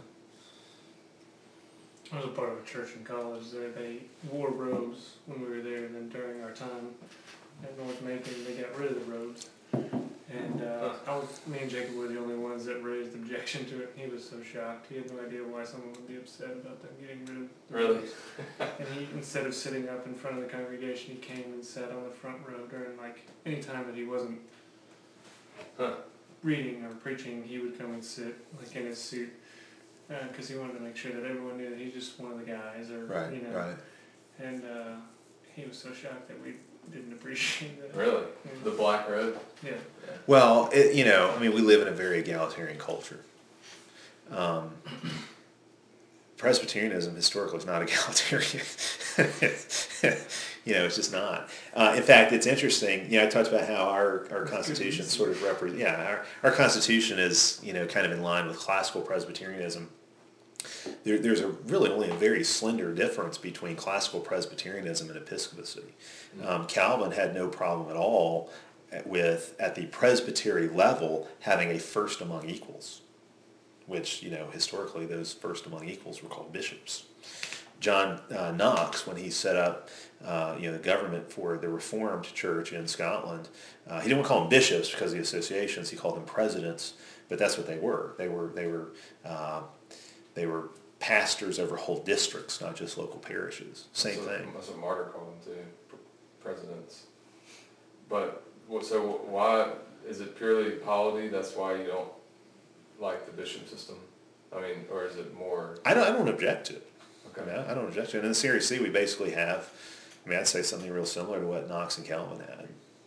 I was a part of a church in college there. They wore robes when we were there, and then during our time at North Macon, they got rid of the robes. And uh, I was, me and Jacob were the only ones that raised objection to it. He was so shocked. He had no idea why someone would be upset about them getting rid of the Really? robes. And he, instead of sitting up in front of the congregation, he came and sat on the front row during, like, any time that he wasn't Huh. reading or preaching, he would come and sit, like, in his suit. Because he wanted to make sure that everyone knew that he's just one of the guys, or, Right, you know. right. And uh, he was so shocked that we didn't appreciate that. Really? Yeah. The black robe? Yeah. Well, it, you know, I mean, we live in a very egalitarian culture. Um, Presbyterianism historically is not egalitarian. You know, it's just not. Uh, in fact, it's interesting. You know, I talked about how our, our Constitution sort of represents. Yeah, our, our Constitution is, you know, kind of in line with classical Presbyterianism. There, there's a really only a very slender difference between classical Presbyterianism and episcopacy. Um, Calvin had no problem at all with, at the presbytery level, having a first among equals, which, you know, historically those first among equals were called bishops. John uh, Knox, when he set up, uh, you know, the government for the Reformed Church in Scotland, uh, he didn't call them bishops because of the associations. He called them presidents, but that's what they were. They were they were uh, they were pastors over whole districts, not just local parishes. Same That's what- thing. That's what Martyr called them too, pr- presidents. But, what- so why, is it purely polity, that's why you don't like the bishop system? I mean, or is it more, I don't I don't object to it. I okay, mean, I I don't object to it. In the Series C, we basically have, I mean, I'd say something real similar to what Knox and Calvin had.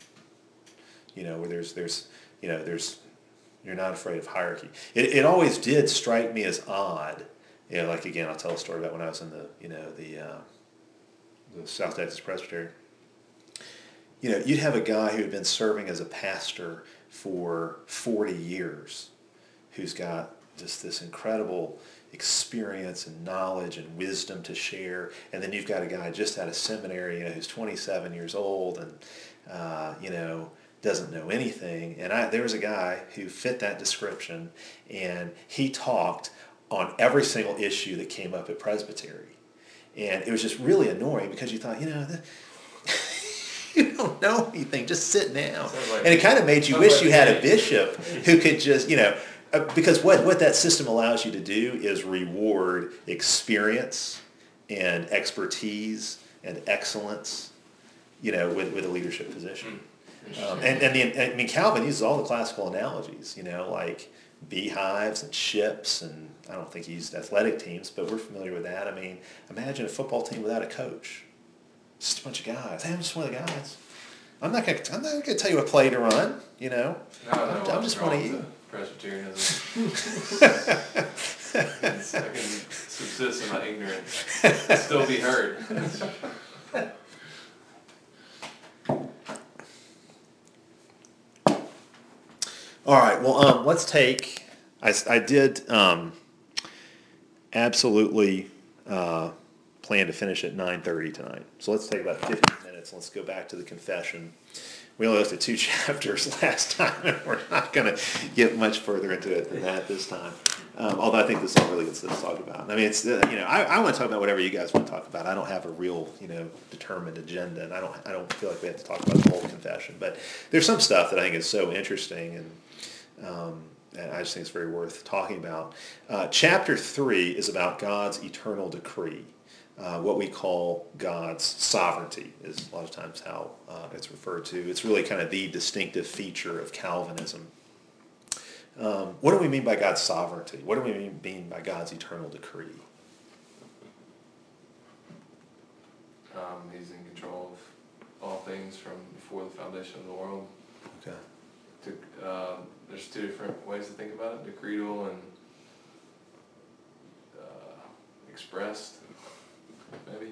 You know, where there's, there's, you know, there's, you're not afraid of hierarchy. It, it always did strike me as odd. You know, like, again, I'll tell a story about when I was in the, you know, the, uh, the South Texas Presbytery. You know, you'd have a guy who had been serving as a pastor for forty years, who's got just this incredible experience and knowledge and wisdom to share, and then you've got a guy just out of seminary, you know, who's twenty-seven years old and, uh, you know, doesn't know anything. And I, there was a guy who fit that description, and he talked on every single issue that came up at Presbytery. And it was just really annoying because you thought, you know, the, you don't know anything, just sit down. like- And it kind of made you sounds wish like you had a me. bishop who could just, you know, uh, because what, what that system allows you to do is reward experience and expertise and excellence, you know, with, with a leadership position. Um, and, and the, I mean, Calvin uses all the classical analogies, you know, like beehives and ships, and I don't think he used athletic teams, but we're familiar with that. I mean, imagine a football team without a coach. Just a bunch of guys. Hey, I'm just one of the guys. I'm not gonna. I'm not gonna tell you a play to run. You know. now I know I'm- I'm what's just one of wrong you. with Presbyterianism. I can subsist in my ignorance, and still be heard. All right. Well, um, let's take. I, s- I did um, absolutely uh, plan to finish at nine thirty tonight. So let's take about fifteen minutes. Let's go back to the confession. We only looked at two chapters last time, and we're not going to get much further into it than that this time. Um, although I think this is really good stuff to talk about. I mean, it's uh, you know, I, I want to talk about whatever you guys want to talk about. I don't have a real, you know, determined agenda, and I don't I don't feel like we have to talk about the whole confession. But there's some stuff that I think is so interesting, and um, and I just think it's very worth talking about. Uh, chapter three is about God's eternal decree. Uh, what we call God's sovereignty is a lot of times how uh, it's referred to. It's really kind of the distinctive feature of Calvinism. Um, what do we mean by God's sovereignty? What do we mean mean by God's eternal decree? Um, he's in control of all things from before the foundation of the world. Okay. To, uh, there's two different ways to think about it: decretal and uh, expressed, maybe.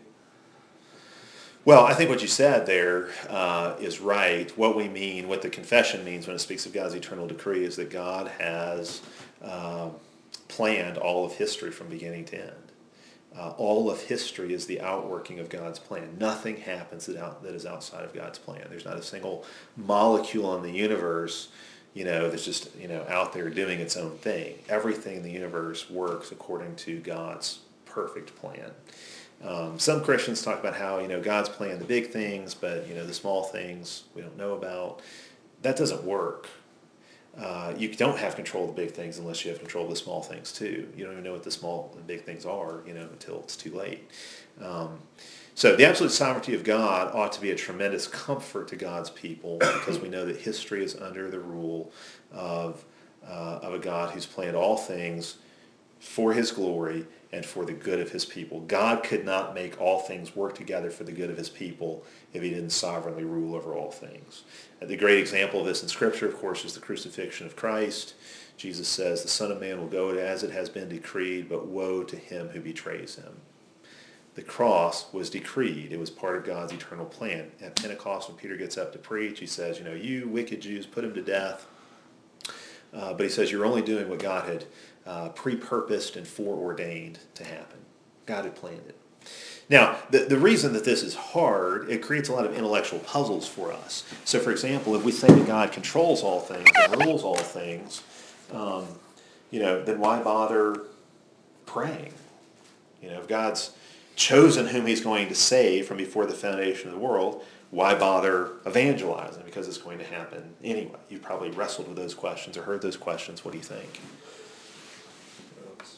Well, I think what you said there uh, is right. What we mean, what the confession means when it speaks of God's eternal decree, is that God has uh, planned all of history from beginning to end. Uh, all of history is the outworking of God's plan. Nothing happens that, out, that is outside of God's plan. There's not a single molecule in the universe, you know, that's just, you know, out there doing its own thing. Everything in the universe works according to God's perfect plan. Um, some Christians talk about how, you know, God's planned the big things, but, you know, the small things we don't know about. That doesn't work. Uh, you don't have control of the big things unless you have control of the small things too. You don't even know what the small and big things are, you know, until it's too late. Um, so the absolute sovereignty of God ought to be a tremendous comfort to God's people, because we know that history is under the rule of uh, of a God who's planned all things for his glory and for the good of his people. God could not make all things work together for the good of his people if he didn't sovereignly rule over all things. And the great example of this in Scripture, of course, is the crucifixion of Christ. Jesus says, the Son of Man will go as it has been decreed, but woe to him who betrays him. The cross was decreed. It was part of God's eternal plan. At Pentecost, when Peter gets up to preach, he says, you know, you wicked Jews, put him to death. Uh, but he says, you're only doing what God had uh, pre-purposed and foreordained to happen. God had planned it. Now, the, the reason that this is hard, it creates a lot of intellectual puzzles for us. So, for example, if we say that God controls all things and rules all things, um, you know, then why bother praying? You know, if God's chosen whom he's going to save from before the foundation of the world, why bother evangelizing? Because it's going to happen anyway. You've probably wrestled with those questions or heard those questions. What do you think? Well, it's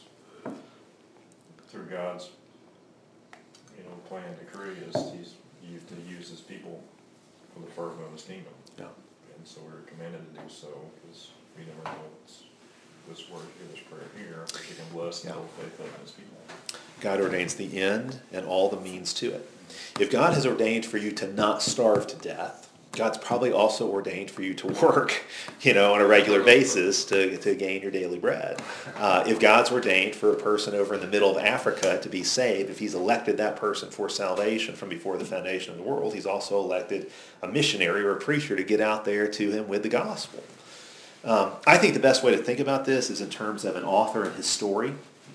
through God's, you know, plan and decree is he's used to use his people for the furtherance of his kingdom. Yeah. And so we're commanded to do so, because we never know what's this word here, this prayer here, that he can bless and Yeah. build faith up in his people. God ordains the end and all the means to it. If God has ordained for you to not starve to death, God's probably also ordained for you to work, you know, on a regular basis to, to gain your daily bread. Uh, if God's ordained for a person over in the middle of Africa to be saved, if he's elected that person for salvation from before the foundation of the world, he's also elected a missionary or a preacher to get out there to him with the gospel. Um, I think the best way to think about this is in terms of an author and his story.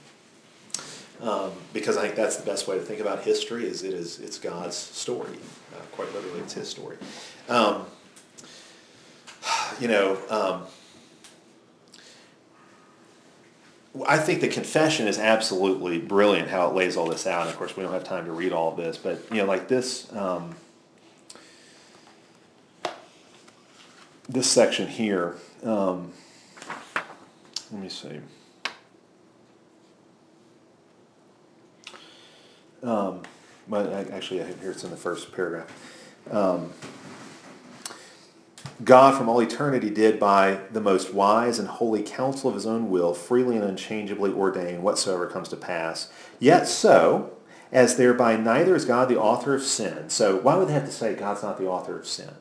Um, because I think that's the best way to think about history, is it is it's God's story. Uh, quite literally, it's his story. Um, you know, um, I think the confession is absolutely brilliant how it lays all this out. And of course, we don't have time to read all of this, but you know, like this um, this section here. Um, let me see. Um, well, actually, here it's in the first paragraph. Um, God from all eternity did by the most wise and holy counsel of his own will freely and unchangeably ordain whatsoever comes to pass. Yet so, as thereby neither is God the author of sin. So why would they have to say God's not the author of sin?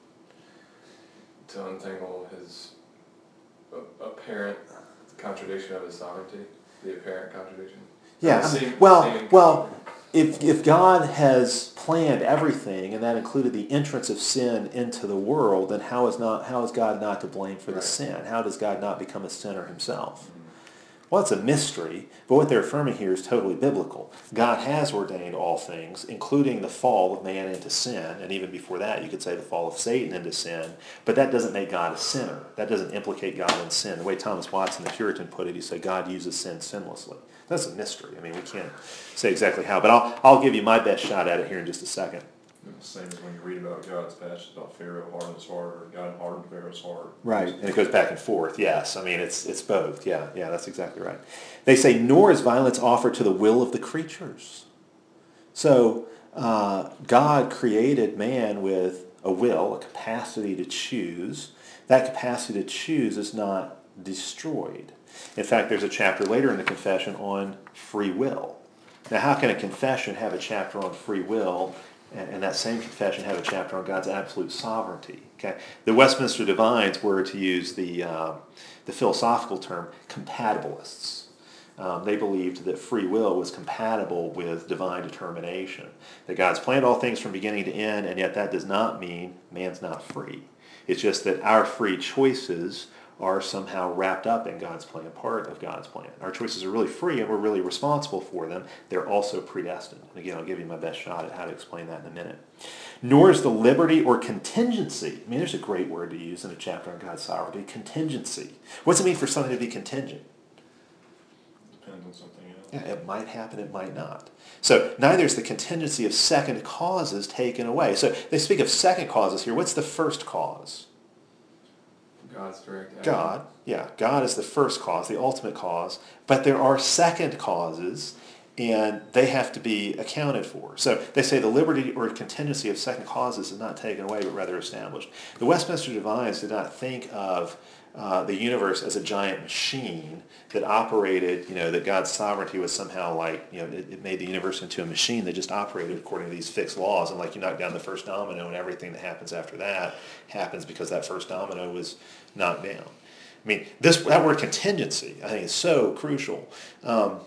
To untangle his apparent contradiction of his sovereignty, the apparent contradiction. Yeah, The I mean, seem- well, seeming well, if if God has planned everything, and that included the entrance of sin into the world, then how is not how is God not to blame for the Right. sin? How does God not become a sinner himself? Well, it's a mystery, but what they're affirming here is totally biblical. God has ordained all things, including the fall of man into sin, and even before that, you could say the fall of Satan into sin, but that doesn't make God a sinner. That doesn't implicate God in sin. The way Thomas Watson, the Puritan, put it, he said God uses sin sinlessly. That's a mystery. I mean, we can't say exactly how, but I'll, I'll give you my best shot at it here in just a second. Same as when you read about God's passages about Pharaoh hardened his heart, or God hardened Pharaoh's heart. Right, and it goes back and forth, yes. I mean, it's it's both. Yeah, yeah, that's exactly right. They say, nor is violence offered to the will of the creatures. So uh, God created man with a will, a capacity to choose. That capacity to choose is not destroyed. In fact, there's a chapter later in the confession on free will. Now, how can a confession have a chapter on free will, and, and that same confession have a chapter on God's absolute sovereignty? Okay, the Westminster Divines were, to use the uh, the philosophical term, compatibilists. Um, they believed that free will was compatible with divine determination. That God's planned all things from beginning to end, and yet that does not mean man's not free. It's just that our free choices are somehow wrapped up in God's plan, part of God's plan. Our choices are really free and we're really responsible for them. They're also predestined. And again, I'll give you my best shot at how to explain that in a minute. Nor is the liberty or contingency. I mean, there's a great word to use in a chapter on God's sovereignty, contingency. What's it mean for something to be contingent? Depends on something else. Yeah, it might happen, it might not. So neither is the contingency of second causes taken away. So they speak of second causes here. What's the first cause? God's direct action. God, yeah, God is the first cause, the ultimate cause, but there are second causes, and they have to be accounted for. So they say the liberty or contingency of second causes is not taken away, but rather established. The Westminster Divines did not think of uh, the universe as a giant machine that operated, you know, that God's sovereignty was somehow like, you know, it, it made the universe into a machine that just operated according to these fixed laws, and like you knock down the first domino and everything that happens after that happens because that first domino was knocked down. I mean, this that word contingency, I think, is so crucial. Um,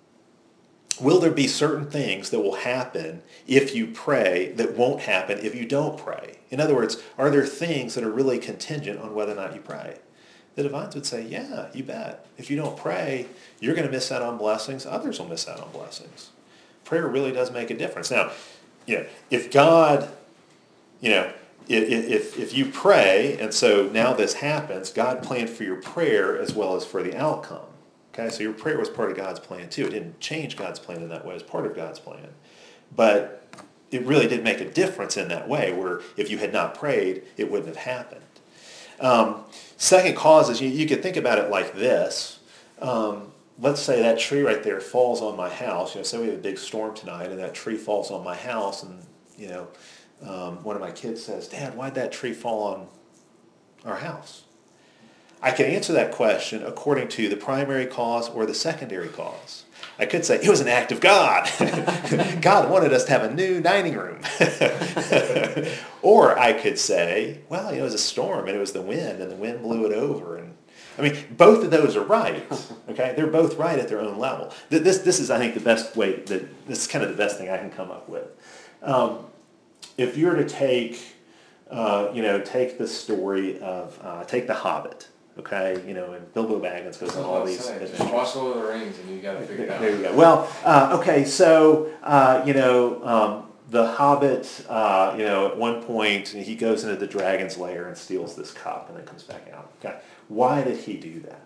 will there be certain things that will happen if you pray that won't happen if you don't pray? In other words, are there things that are really contingent on whether or not you pray? The Divines would say, yeah, you bet. If you don't pray, you're going to miss out on blessings. Others will miss out on blessings. Prayer really does make a difference. Now, you know, if God, you know, if, if you pray, and so now this happens, God planned for your prayer as well as for the outcome. Okay, so your prayer was part of God's plan too. It didn't change God's plan in that way. It was part of God's plan. But it really did make a difference in that way, where if you had not prayed, it wouldn't have happened. Um, second causes, you, you could think about it like this. Um, let's say that tree right there falls on my house. You know, say we have a big storm tonight, and that tree falls on my house, and you know, um, one of my kids says, "Dad, why'd that tree fall on our house?" I can answer that question according to the primary cause or the secondary cause. I could say, it was an act of God. God wanted us to have a new dining room. Or I could say, well, you know, it was a storm and it was the wind and the wind blew it over. And I mean, both of those are right. Okay, they're both right at their own level. This, this is, I think, the best way, that this is kind of the best thing I can come up with. Um, if you were to take, uh, you know, take the story of, uh, take The Hobbit. Okay, you know, and Bilbo Baggins goes on all these Saying, adventures. just watch Lord of the Rings and you got to figure it out. There you go. Well, uh, okay, so, uh, you know, um, the Hobbit, uh, you know, at one point he goes into the dragon's lair and steals this cup and then comes back out. Okay, why did he do that?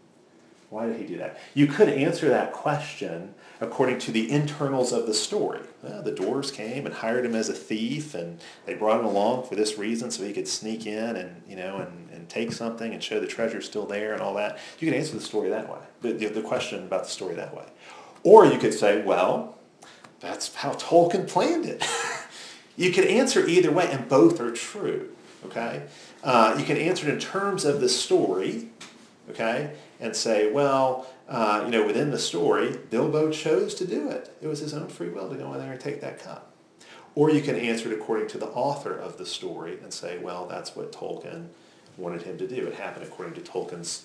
Why did he do that? You could answer that question according to the internals of the story. Well, the dwarves came and hired him as a thief, and they brought him along for this reason so he could sneak in and, you know, and, and take something and show the treasure's still there and all that. You could answer the story that way, the, the, the question about the story that way. Or you could say, well, that's how Tolkien planned it. You could answer either way, and both are true, okay? Uh, you can answer it in terms of the story, okay, and say, well, uh, you know, within the story, Bilbo chose to do it. It was his own free will to go in there and take that cup. Or you can answer it according to the author of the story and say, well, that's what Tolkien wanted him to do. It happened according to Tolkien's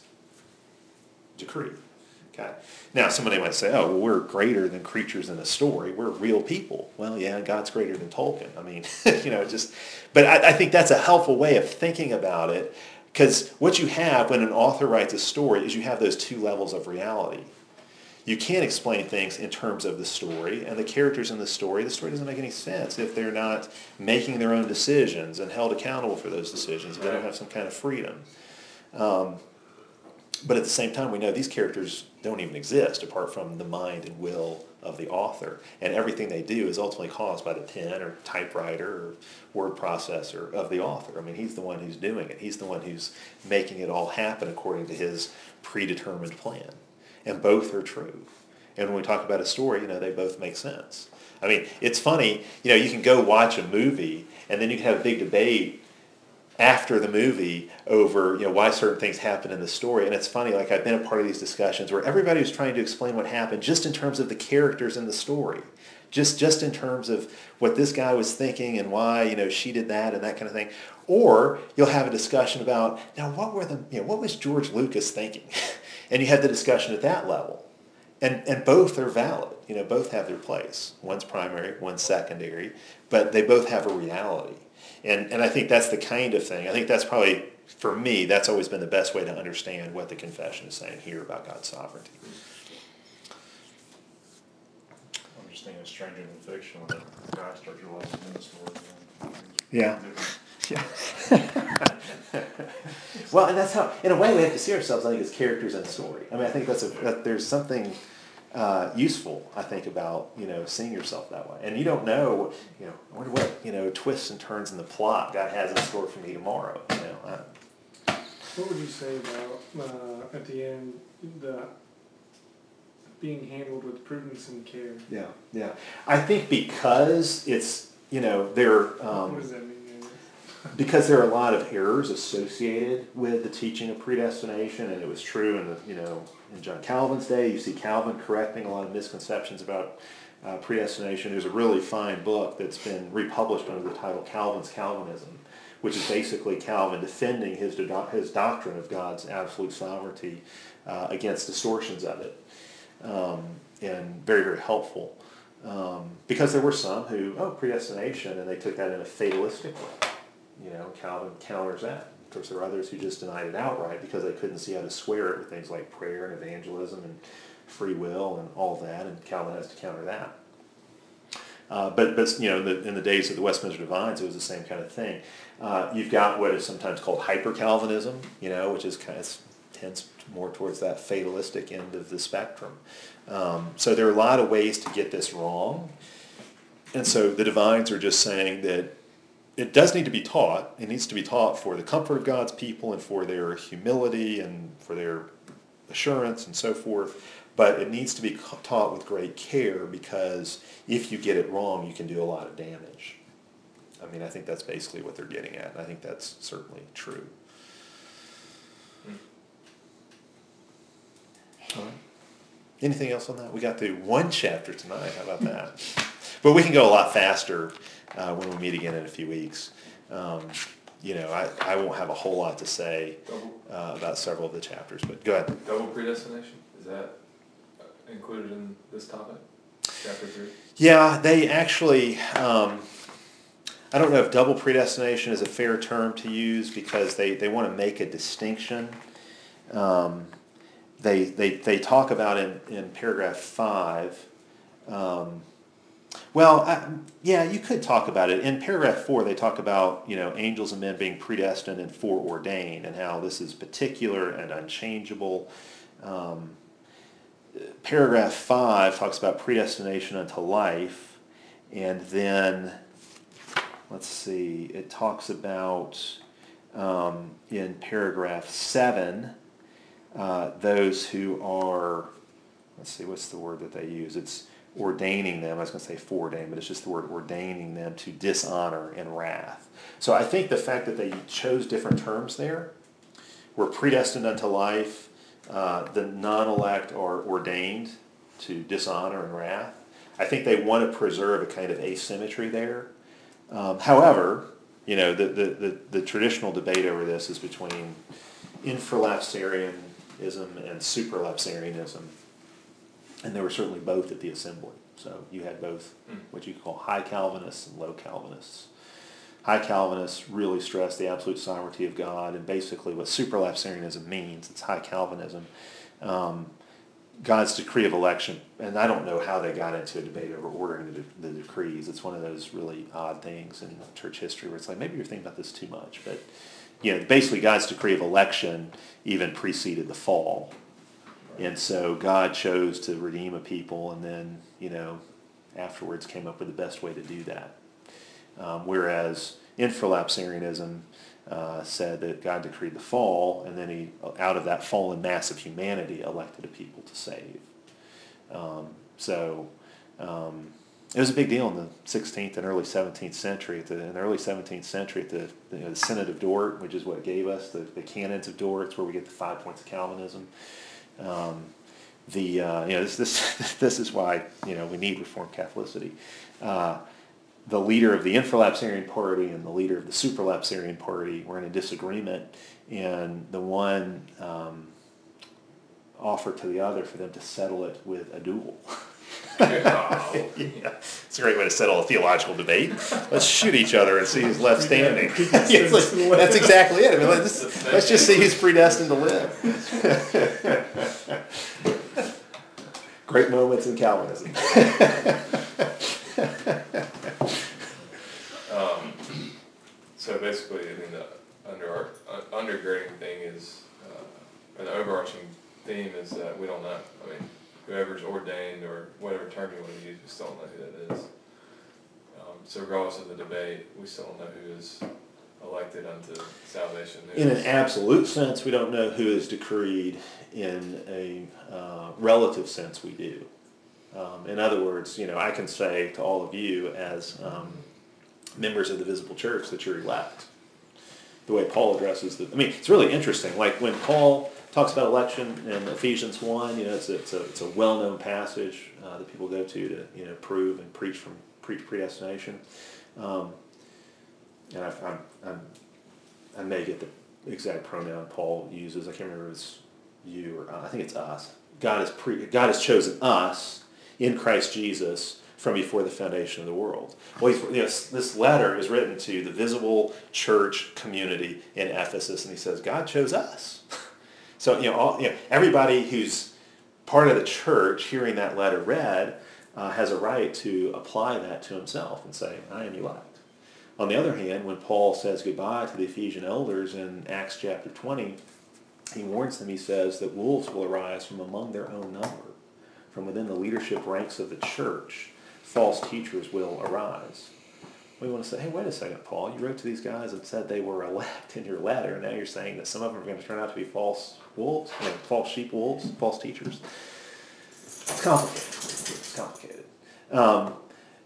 decree. Okay. Now, somebody might say, oh, well, we're greater than creatures in a story. We're real people. Well, yeah, God's greater than Tolkien. I mean, you know, just, but I, I think that's a helpful way of thinking about it. Because what you have when an author writes a story is you have those two levels of reality. You can't explain things in terms of the story, and the characters in the story, the story doesn't make any sense if they're not making their own decisions and held accountable for those decisions, if they don't have some kind of freedom. Um, but at the same time, we know these characters don't even exist apart from the mind and will of the author. And everything they do is ultimately caused by the pen or typewriter or word processor of the author. I mean, he's the one who's doing it. He's the one who's making it all happen according to his predetermined plan. And both are true. And when we talk about a story, you know, they both make sense. I mean, it's funny, you know, you can go watch a movie and then you can have a big debate after the movie over, you know, why certain things happen in the story. And it's funny, like I've been a part of these discussions where everybody was trying to explain what happened just in terms of the characters in the story. Just just in terms of what this guy was thinking and why, you know, she did that and that kind of thing. Or you'll have a discussion about, now what were the, you know, what was George Lucas thinking? And you have the discussion at that level. And and both are valid. You know, both have their place. One's primary, one's secondary, but they both have a reality. And and I think that's the kind of thing. I think that's probably, for me, that's always been the best way to understand what the confession is saying here about God's sovereignty. I'm just thinking of Stranger Than Fiction when the guy starts realizing in the story. Yeah. Yeah. Well, and that's how, in a way, we have to see ourselves, I think, as characters in a story. I mean, I think that's a, that there's something uh, useful, I think, about, you know, seeing yourself that way. And you don't know, you know, I wonder what, you know, twists and turns in the plot God has in store for me tomorrow, you know. I, What would you say about, uh, at the end, the being handled with prudence and care? yeah, yeah. I think because it's, you know, there, um, What does that mean? because there are a lot of errors associated with the teaching of predestination, and it was true in the, you know, in John Calvin's day. You see Calvin correcting a lot of misconceptions about uh, predestination. There's a really fine book that's been republished under the title Calvin's Calvinism, which is basically Calvin defending his do- his doctrine of God's absolute sovereignty uh, against distortions of it, um, and very, very helpful. Um, because there were some who, oh, predestination, and they took that in a fatalistic way. You know, Calvin counters that. Of course, there were others who just denied it outright because they couldn't see how to square it with things like prayer and evangelism and free will and all that, and Calvin has to counter that. Uh, but, but you know, in the, in the days of the Westminster Divines, it was the same kind of thing. Uh, you've got what is sometimes called hyper-Calvinism, you know, which is kind of tends more towards that fatalistic end of the spectrum. Um, so there are a lot of ways to get this wrong. And so the Divines are just saying that it does need to be taught. It needs to be taught for the comfort of God's people and for their humility and for their assurance and so forth. But it needs to be taught with great care, because if you get it wrong, you can do a lot of damage. I mean, I think that's basically what they're getting at, and I think that's certainly true. All right. Anything else on that? We got through one chapter tonight. How about that? But we can go a lot faster uh, when we meet again in a few weeks. Um, you know, I, I won't have a whole lot to say uh, about several of the chapters, but go ahead. Double predestination, is that included in this topic, chapter three? Yeah, they actually, um, I don't know if double predestination is a fair term to use, because they, they want to make a distinction. Um, they, they, they talk about in, in paragraph five, um, well, I, yeah, you could talk about it. In paragraph four, they talk about, you know, angels and men being predestined and foreordained, and how this is particular and unchangeable. Um, paragraph five talks about predestination unto life, and then, let's see, it talks about, um, in paragraph seven, uh, those who are, let's see, what's the word that they use? It's ordaining them. I was going to say foreordained, but it's just the word ordaining them to dishonor and wrath. So I think the fact that they chose different terms there, we're predestined unto life, uh, the non-elect are ordained to dishonor and wrath. I think they want to preserve a kind of asymmetry there. Um, however, you know, the, the, the, the traditional debate over this is between infralapsarianism and supralapsarianism. And there were certainly both at the assembly. So you had both what you call high Calvinists and low Calvinists. High Calvinists really stress the absolute sovereignty of God, and basically what supralapsarianism means, it's high Calvinism, um, God's decree of election. And I don't know how they got into a debate over ordering the, de- the decrees. It's one of those really odd things in church history where it's like, maybe you're thinking about this too much. But you know, basically God's decree of election even preceded the fall. And so God chose to redeem a people, and then, you know, afterwards came up with the best way to do that. Um, whereas infralapsarianism uh, said that God decreed the fall, and then he, out of that fallen mass of humanity, elected a people to save. Um, so, um, it was a big deal in the sixteenth and early seventeenth century. At the, in the early seventeenth century, at the, you know, the Synod of Dort, which is what gave us the, the canons of Dort, it's where we get the five points of Calvinism. Um, the uh, you know this this this is why you know we need Reformed Catholicity. Uh, the leader of the infralapsarian party and the leader of the supralapsarian party were in a disagreement, and the one um, offered to the other for them to settle it with a duel. Yeah, it's a great way to settle a theological debate. Let's shoot each other and see who's left standing. Yeah, it's like, that's exactly it. I mean, let's, let's just see who's predestined to live. Great moments in Calvinism. Um, so basically, I mean, the under uh, undergirding thing is, uh, or the overarching theme is that we don't know. I mean, whoever's ordained or whatever term you want to use, we still don't know who that is. Um, so regardless of the debate, we still don't know who is elected unto salvation. In an absolute sense, we don't know who is decreed. In a uh, relative sense, we do. Um, in other words, you know, I can say to all of you as um, members of the visible church that you're elect. The way Paul addresses the, I mean, it's really interesting. Like when Paul talks about election in Ephesians one, you know, it's a, it's a, it's a well-known passage uh, that people go to to, you know, prove and preach from preach predestination. Um, and I, I'm, I'm, I may get the exact pronoun Paul uses. I can't remember if it's you or uh, I think it's us. God has pre, God has chosen us in Christ Jesus from before the foundation of the world. Well, he's, you know, this letter is written to the visible church community in Ephesus, and he says, God chose us. So, you know, all, you know, everybody who's part of the church hearing that letter read uh, has a right to apply that to himself and say, I am elect. On the other hand, when Paul says goodbye to the Ephesian elders in Acts chapter twenty, he warns them, he says, that wolves will arise from among their own number. From within the leadership ranks of the church, false teachers will arise. We want to say, hey, wait a second, Paul. You wrote to these guys and said they were elect in your letter, and now you're saying that some of them are going to turn out to be false wolves, you know, false sheep wolves, false teachers. It's complicated. It's complicated. Um,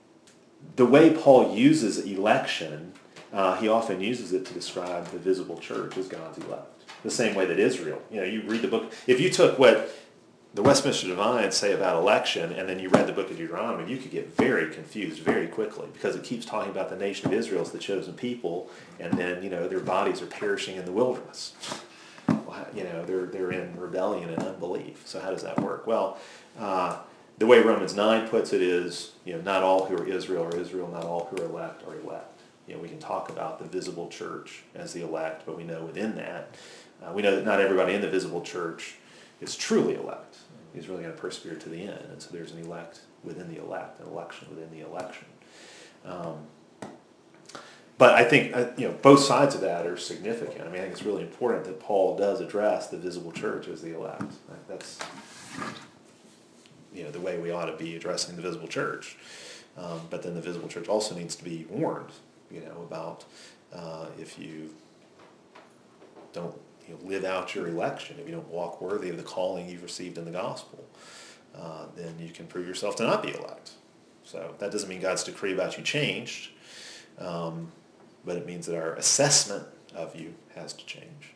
the way Paul uses election, uh, he often uses it to describe the visible church as God's elect. The same way that Israel, you know, you read the book, if you took what the Westminster Divines say about election and then you read the book of Deuteronomy, you could get very confused very quickly because it keeps talking about the nation of Israel as the chosen people, and then, you know, their bodies are perishing in the wilderness. Well, you know, they're, they're in rebellion and unbelief. So how does that work? Well, uh, the way Romans nine puts it is, you know, not all who are Israel are Israel, not all who are elect are elect. You know, we can talk about the visible church as the elect, but we know within that, uh, we know that not everybody in the visible church is truly elect. He's really going to persevere to the end, and so there's an elect within the elect, an election within the election. Um, but I think uh, you know both sides of that are significant. I mean, I think it's really important that Paul does address the visible church as the elect. Like that's you know the way we ought to be addressing the visible church. Um, but then the visible church also needs to be warned, you know, about uh, if you don't you know, live out your election, if you don't walk worthy of the calling you've received in the gospel, uh, then you can prove yourself to not be elect. So that doesn't mean God's decree about you changed, um, but it means that our assessment of you has to change.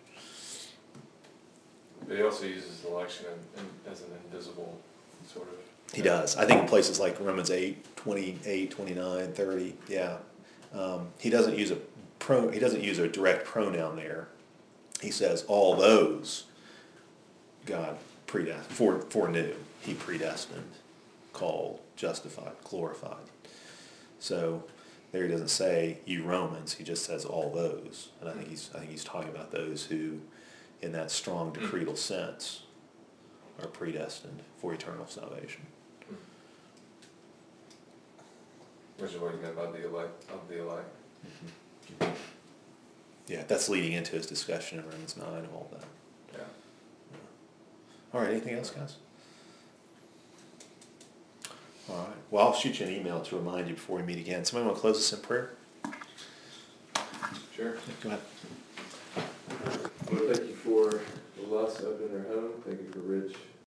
But he also uses election in, in, as an invisible sort of. He does. I think in places like Romans eight, twenty-eight, twenty-nine, thirty, yeah. Um, he doesn't use a pro. He doesn't use a direct pronoun there. He says all those God predestined, fore, foreknew. He predestined, called, justified, glorified. So there he doesn't say you Romans. He just says all those, and I think he's I think he's talking about those who, in that strong decretal sense, are predestined for eternal salvation. Which is what he meant by the elect of the elect. Mm-hmm. Yeah, that's leading into his discussion in Romans nine and all that. Yeah. Yeah. All right, anything else, guys? All right. Well, I'll shoot you an email to remind you before we meet again. Somebody want to close us in prayer? Sure. Go ahead. Well, thank you for the loss up in their home. Thank you for Rich